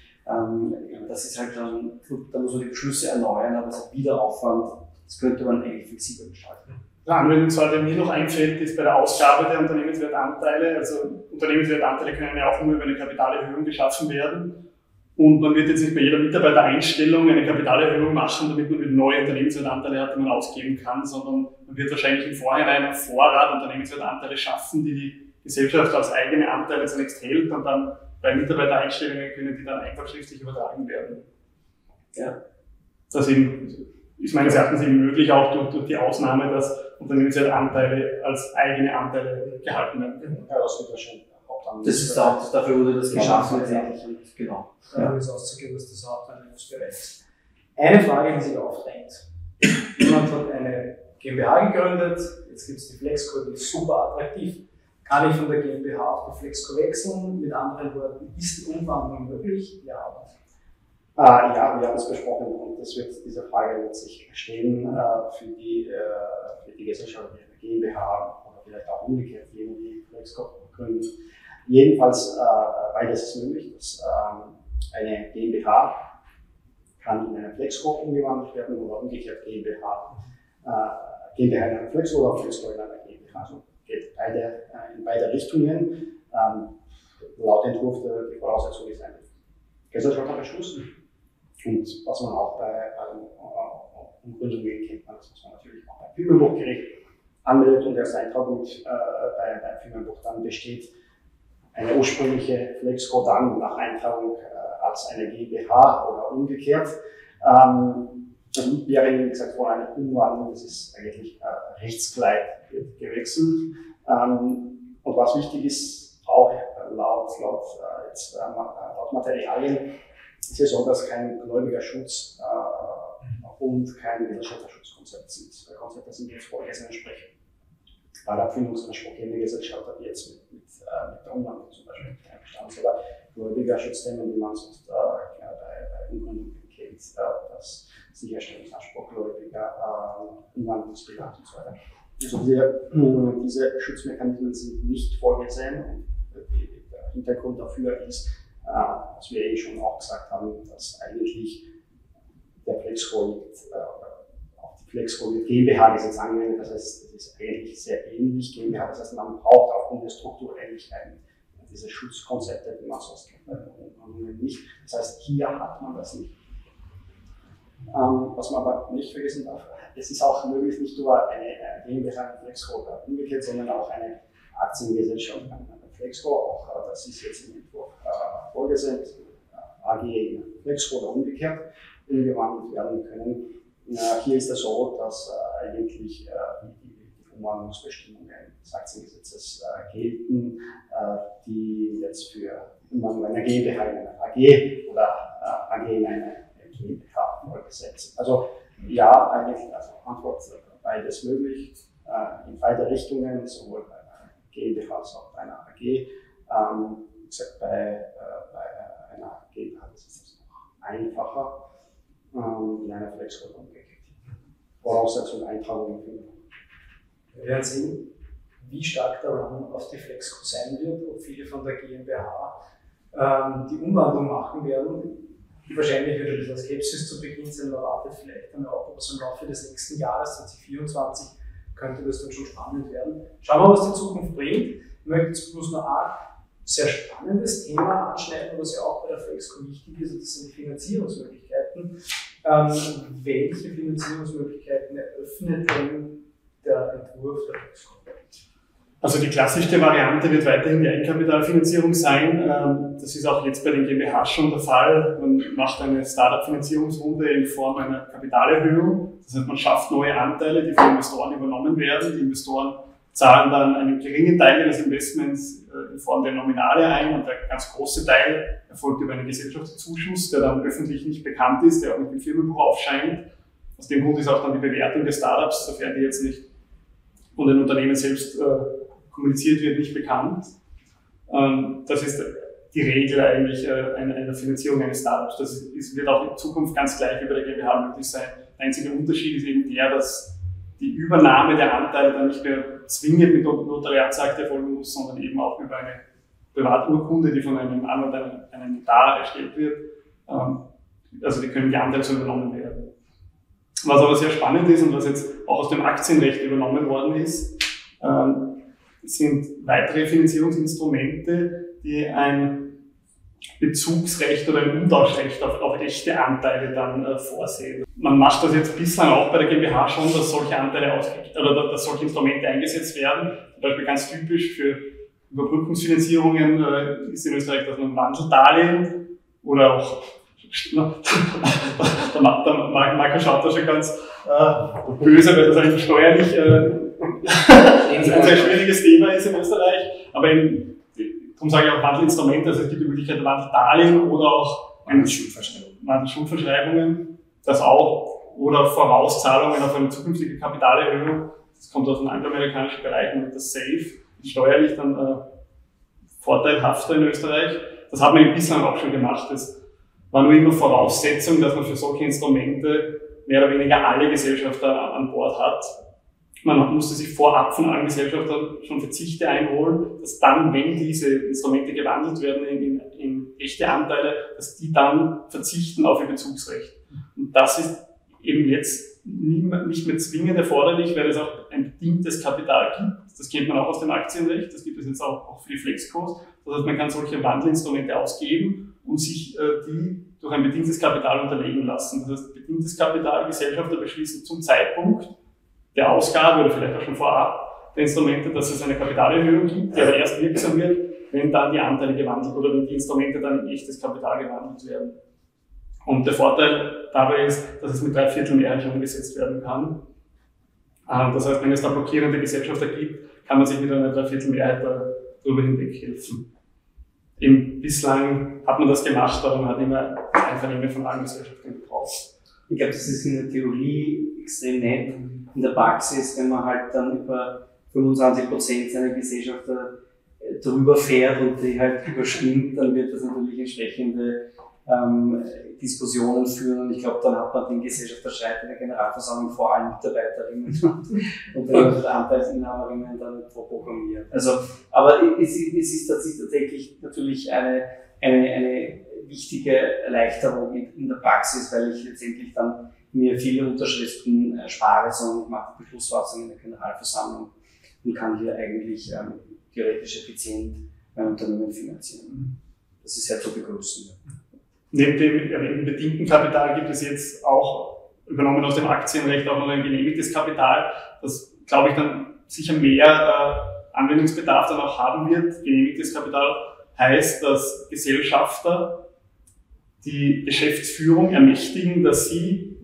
Das ist halt dann, da muss man die Beschlüsse erneuern, aber es hat Wiederaufwand, das könnte man eigentlich flexibel gestalten. Der Anwendungsfall, der mir noch einfällt, ist bei der Ausgabe der Unternehmenswertanteile. Also Unternehmenswertanteile können ja auch nur über eine Kapitalerhöhung geschaffen werden. Und man wird jetzt nicht bei jeder Mitarbeitereinstellung eine Kapitalerhöhung machen, damit man wieder neue Unternehmenswertanteile hat, die man ausgeben kann, sondern man wird wahrscheinlich im Vorhinein einen Vorrat Unternehmenswertanteile schaffen, die die Gesellschaft als eigene Anteile zunächst hält und dann bei Mitarbeitereinstellungen können die dann einfach schriftlich übertragen werden. Ja. Das ist meines Erachtens eben möglich, auch durch die Ausnahme, dass Unternehmenswertanteile als eigene Anteile gehalten werden können. Ja, das wird wahrscheinlich Hauptanwendungsbereich. Das ist auch, dafür wurde das geschaffen letztendlich. Genau. Davon ist auszugehen, dass das Hauptanwendungsbereich ist. Eine Frage, die sich aufdrängt. Jemand hat eine GmbH gegründet, jetzt gibt es die Flexco, die ist super attraktiv. Kann ich von der GmbH auf die Flexco wechseln? Mit anderen Worten, ist die Umwandlung möglich? Ja, aber. Ja, wir haben es besprochen und diese Frage wird sich stellen für die Gesellschaft, die GmbH oder vielleicht auch umgekehrt, jene, die Flexco gründet. Jedenfalls, beides ist möglich, dass eine GmbH kann in eine Flexco umgewandelt werden oder umgekehrt GmbH in eine Flexco oder Flexco in eine GmbH. Also geht in beide Richtungen. Laut Entwurf die Voraussetzung ist ein Gesellschafterbeschluss. Und was man auch bei Umgründungen kennt, das muss man natürlich auch beim Firmenbuchgericht anmeldet und erst Eintragung beim Firmenbuch dann besteht eine ursprüngliche Flexco dann nach Eintragung als eine GmbH oder umgekehrt. Wir reden, wie gesagt, von einer Umwandlung, das ist eigentlich rechtsgleich gewechselt. Und was wichtig ist, auch laut Materialien, ist es so, dass kein Gläubigerschutz und kein Gesellschafterschutzkonzept sind. Konzepte sind jetzt vorgesehen entsprechend. Bei der Abfindungsanspruch jene Gesellschafter, die jetzt mit der Umwandlung zum Beispiel nicht einverstanden sind, oder Gläubigerschutzthemen, die man sonst bei Umgründungen kennt, das Sicherstellungsanspruch Gläubiger, Umwandlungsbilanz und so weiter. Also diese Schutzmechanismen sind nicht vorgesehen und der Hintergrund dafür ist, was wir schon auch gesagt haben, dass eigentlich der Flexco auf die Flexco mit GmbH-Gesetz angewendet. Das heißt, das ist eigentlich sehr ähnlich GmbH. Das heißt, man braucht aufgrund der Strukturähnlichkeiten diese Schutzkonzepte, die man sonst kennt, nicht. Das heißt, hier hat man das nicht. Was man aber nicht vergessen darf, es ist auch möglich, nicht nur eine GmbH, eine Flexco oder umgekehrt, sondern auch eine Aktiengesellschaft, eine Flexco. Auch das ist jetzt im Entwurf vorgesehen, AG in Flexco oder umgekehrt umgewandelt werden können. Hier ist es so, dass eigentlich die Umwandlungsbestimmungen des Aktiengesetzes gelten, die jetzt für Umwandlung einer GmbH in eine AG oder AG in eine GmbH vorgesetzt. Also ja, eigentlich, also Antwort, beides möglich, in beide Richtungen, sowohl bei einer GmbH als auch bei einer AG. Wie gesagt, bei einer GmbH ist es noch einfacher, in einer Flexcode umgekehrt. Voraussetzung Eintragung in. Wir werden sehen, wie stark der Run auf die Flexcode sein wird, ob viele von der GmbH die Umwandlung machen werden. Wahrscheinlich wird ein bisschen Skepsis zu Beginn sein, man erwartet vielleicht dann auch, aber so im Laufe des nächsten Jahres, 2024, könnte das dann schon spannend werden. Schauen wir mal, was die Zukunft bringt. Ich möchte jetzt bloß noch ein sehr spannendes Thema anschneiden, was ja auch bei der Flexcode wichtig ist, und das sind die Finanzierungsmöglichkeiten. Welche Finanzierungsmöglichkeiten eröffnet denn der Entwurf der Flexcode? Also die klassischste Variante wird weiterhin die Eigenkapitalfinanzierung sein. Das ist auch jetzt bei den GmbH schon der Fall. Man macht eine Startup-Finanzierungsrunde in Form einer Kapitalerhöhung. Das heißt, man schafft neue Anteile, die von Investoren übernommen werden. Die Investoren zahlen dann einen geringen Teil ihres Investments in Form der Nominale ein und der ganz große Teil erfolgt über einen Gesellschaftszuschuss, der dann öffentlich nicht bekannt ist, der auch nicht im Firmenbuch aufscheint. Aus dem Grund ist auch dann die Bewertung des Startups, sofern die jetzt nicht von den Unternehmen selbst kommuniziert wird, nicht bekannt. Das ist die Regel eigentlich einer Finanzierung eines Startups. Das wird auch in Zukunft ganz gleich wie bei der GmbH möglich sein. Der einzige Unterschied ist eben der, dass die Übernahme der Anteile dann nicht mehr zwingend mit Notariatsakt erfolgen muss, sondern eben auch über eine Privaturkunde, die von einem Anwalt, einem Notar erstellt wird. Also die können die Anteile so übernommen werden. Was aber sehr spannend ist und was jetzt auch aus dem Aktienrecht übernommen worden ist, sind weitere Finanzierungsinstrumente, die ein Bezugsrecht oder ein Umtauschrecht auf echte Anteile dann vorsehen. Man macht das jetzt bislang auch bei der GmbH schon, dass solche Anteile oder dass solche Instrumente eingesetzt werden. Zum Beispiel ganz typisch für Überbrückungsfinanzierungen ist in Österreich das ein Wandeldarlehen oder auch der Marco schaut da schon ganz böse, weil das eigentlich steuerlich ein sehr schwieriges Thema ist in Österreich. Aber darum sage ich auch Wandelinstrumente, also es gibt die Möglichkeit Wandeldarlehen oder auch Wandelschuldverschreibungen, das auch, oder Vorauszahlungen auf eine zukünftige Kapitalerhöhung. Das kommt aus dem angloamerikanischen Bereich und das SAFE ist steuerlich dann vorteilhafter in Österreich. Das hat man bislang auch schon gemacht. Das war nur immer Voraussetzung, dass man für solche Instrumente mehr oder weniger alle Gesellschafter an Bord hat. Man musste sich vorab von allen Gesellschaftern schon Verzichte einholen, dass dann, wenn diese Instrumente gewandelt werden in echte Anteile, dass die dann verzichten auf ihr Bezugsrecht. Und das ist eben jetzt nicht mehr zwingend erforderlich, weil es auch ein bedingtes Kapital gibt. Das kennt man auch aus dem Aktienrecht, das gibt es jetzt auch für die Flexcodes. Das heißt, man kann solche Wandelinstrumente ausgeben und sich die durch ein bedingtes Kapital unterlegen lassen. Das heißt, bedingtes Kapital, Gesellschafter beschließen zum Zeitpunkt der Ausgabe oder vielleicht auch schon vorab der Instrumente, dass es eine Kapitalerhöhung gibt, die aber erst wirksam wird, wenn dann die Anteile gewandelt oder wenn die Instrumente dann in echtes Kapital gewandelt werden. Und der Vorteil dabei ist, dass es mit 3/4 Mehrheit umgesetzt werden kann. Das heißt, wenn es da blockierende Gesellschafter gibt, kann man sich mit einer 3/4 Mehrheit darüber hinweg helfen. Bislang hat man das gemacht, aber man hat immer Einvernehmen von allen Gesellschaftern gebraucht. Ich glaube, das ist in der Theorie extrem nett. In der Praxis, wenn man halt dann über 25% seiner Gesellschafter drüber fährt und die halt überstimmt, dann wird das natürlich entsprechende Diskussionen führen. Und ich glaube, dann hat man den Gesellschafterstreit in der Generalversammlung vor allen Mitarbeiterinnen und den Anteilsinhaberinnen dann vorprogrammiert. Also, aber es ist tatsächlich natürlich eine wichtige Erleichterung in der Praxis, weil ich letztendlich dann mir viele Unterschriften spare, sondern ich mache die Beschlussfassung in der Generalversammlung und kann hier eigentlich theoretisch effizient mein Unternehmen finanzieren. Das ist sehr zu begrüßen. Neben dem bedingten Kapital gibt es jetzt auch, übernommen aus dem Aktienrecht, auch noch ein genehmigtes Kapital, das, glaube ich, dann sicher mehr Anwendungsbedarf dann auch haben wird. Genehmigtes Kapital heißt, dass Gesellschafter die Geschäftsführung ermächtigen, dass sie,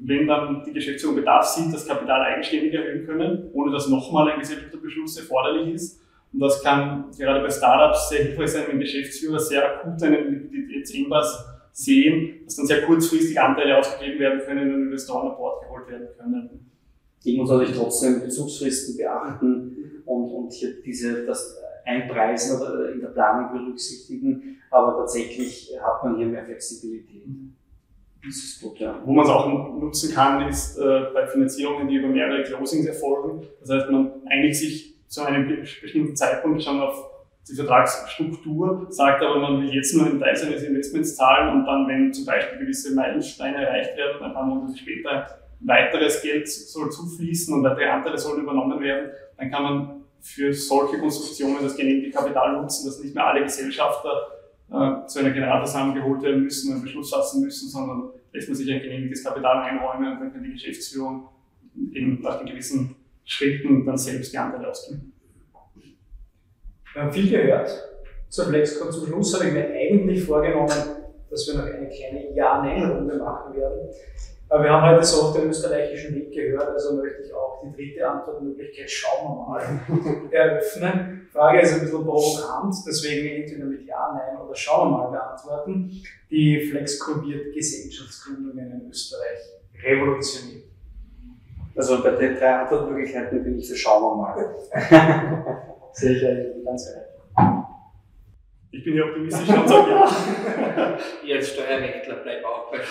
wenn dann die Geschäftsführung Bedarf sieht, das Kapital eigenständig erhöhen können, ohne dass nochmal ein Gesellschafterbeschluss erforderlich ist. Und das kann gerade bei Startups sehr hilfreich sein, wenn Geschäftsführer sehr akut einen Liquiditätsengpass sehen, dass dann sehr kurzfristig Anteile ausgegeben werden können und Investoren an Bord geholt werden können. Ich muss natürlich trotzdem Bezugsfristen beachten und hier das Einpreisen oder in der Planung berücksichtigen, aber tatsächlich hat man hier mehr Flexibilität. Das ist gut, ja. Wo man es auch nutzen kann, ist bei Finanzierungen, die über mehrere Closings erfolgen. Das heißt, man einigt sich zu einem bestimmten Zeitpunkt schon auf die Vertragsstruktur, sagt aber, man will jetzt nur einen Teil seines Investments zahlen und dann, wenn zum Beispiel gewisse Meilensteine erreicht werden, ein paar Monate später weiteres Geld soll zufließen und weitere Anteile sollen übernommen werden, dann kann man für solche Konstruktionen das genehmigte Kapital nutzen, dass nicht mehr alle Gesellschafter zu einer Generalversammlung geholt werden müssen und einen Beschluss fassen müssen, sondern lässt man sich ein genehmigtes Kapital einräumen und dann kann die Geschäftsführung eben nach den gewissen Schritten dann selbst die Anteile ausgeben. Wir haben viel gehört zur Flexco. Zum Schluss habe ich mir eigentlich vorgenommen, dass wir noch eine kleine Ja-Nein-Runde machen werden. Aber wir haben heute so oft den österreichischen Weg gehört, also möchte ich auch die dritte Antwortmöglichkeit, schauen wir mal, eröffnen. Die Frage ist ein bisschen provokant, deswegen entweder mit Ja, Nein oder schauen wir mal beantworten. Die Flexco wird Gesellschaftsgründungen in Österreich revolutionieren. Also bei den 3 Antwortmöglichkeiten bin ich für schauen wir mal. Sehe ich eigentlich ganz recht. Ich bin ja optimistisch und sage ja. Ich als Steuerrechtler bleibe auch bei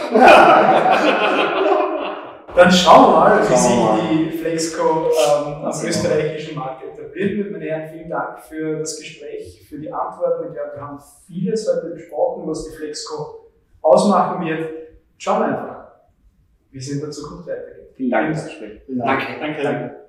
Dann schauen wir mal, wie sich die Flexco am österreichischen Markt etabliert. Meine Herren, vielen Dank für das Gespräch, für die Antworten. Ich glaube, wir haben vieles heute besprochen, was die Flexco ausmachen wird. Schauen wir einfach, wie es in der Zukunft weitergeht. Vielen Dank fürs Gespräch. Danke. Danke.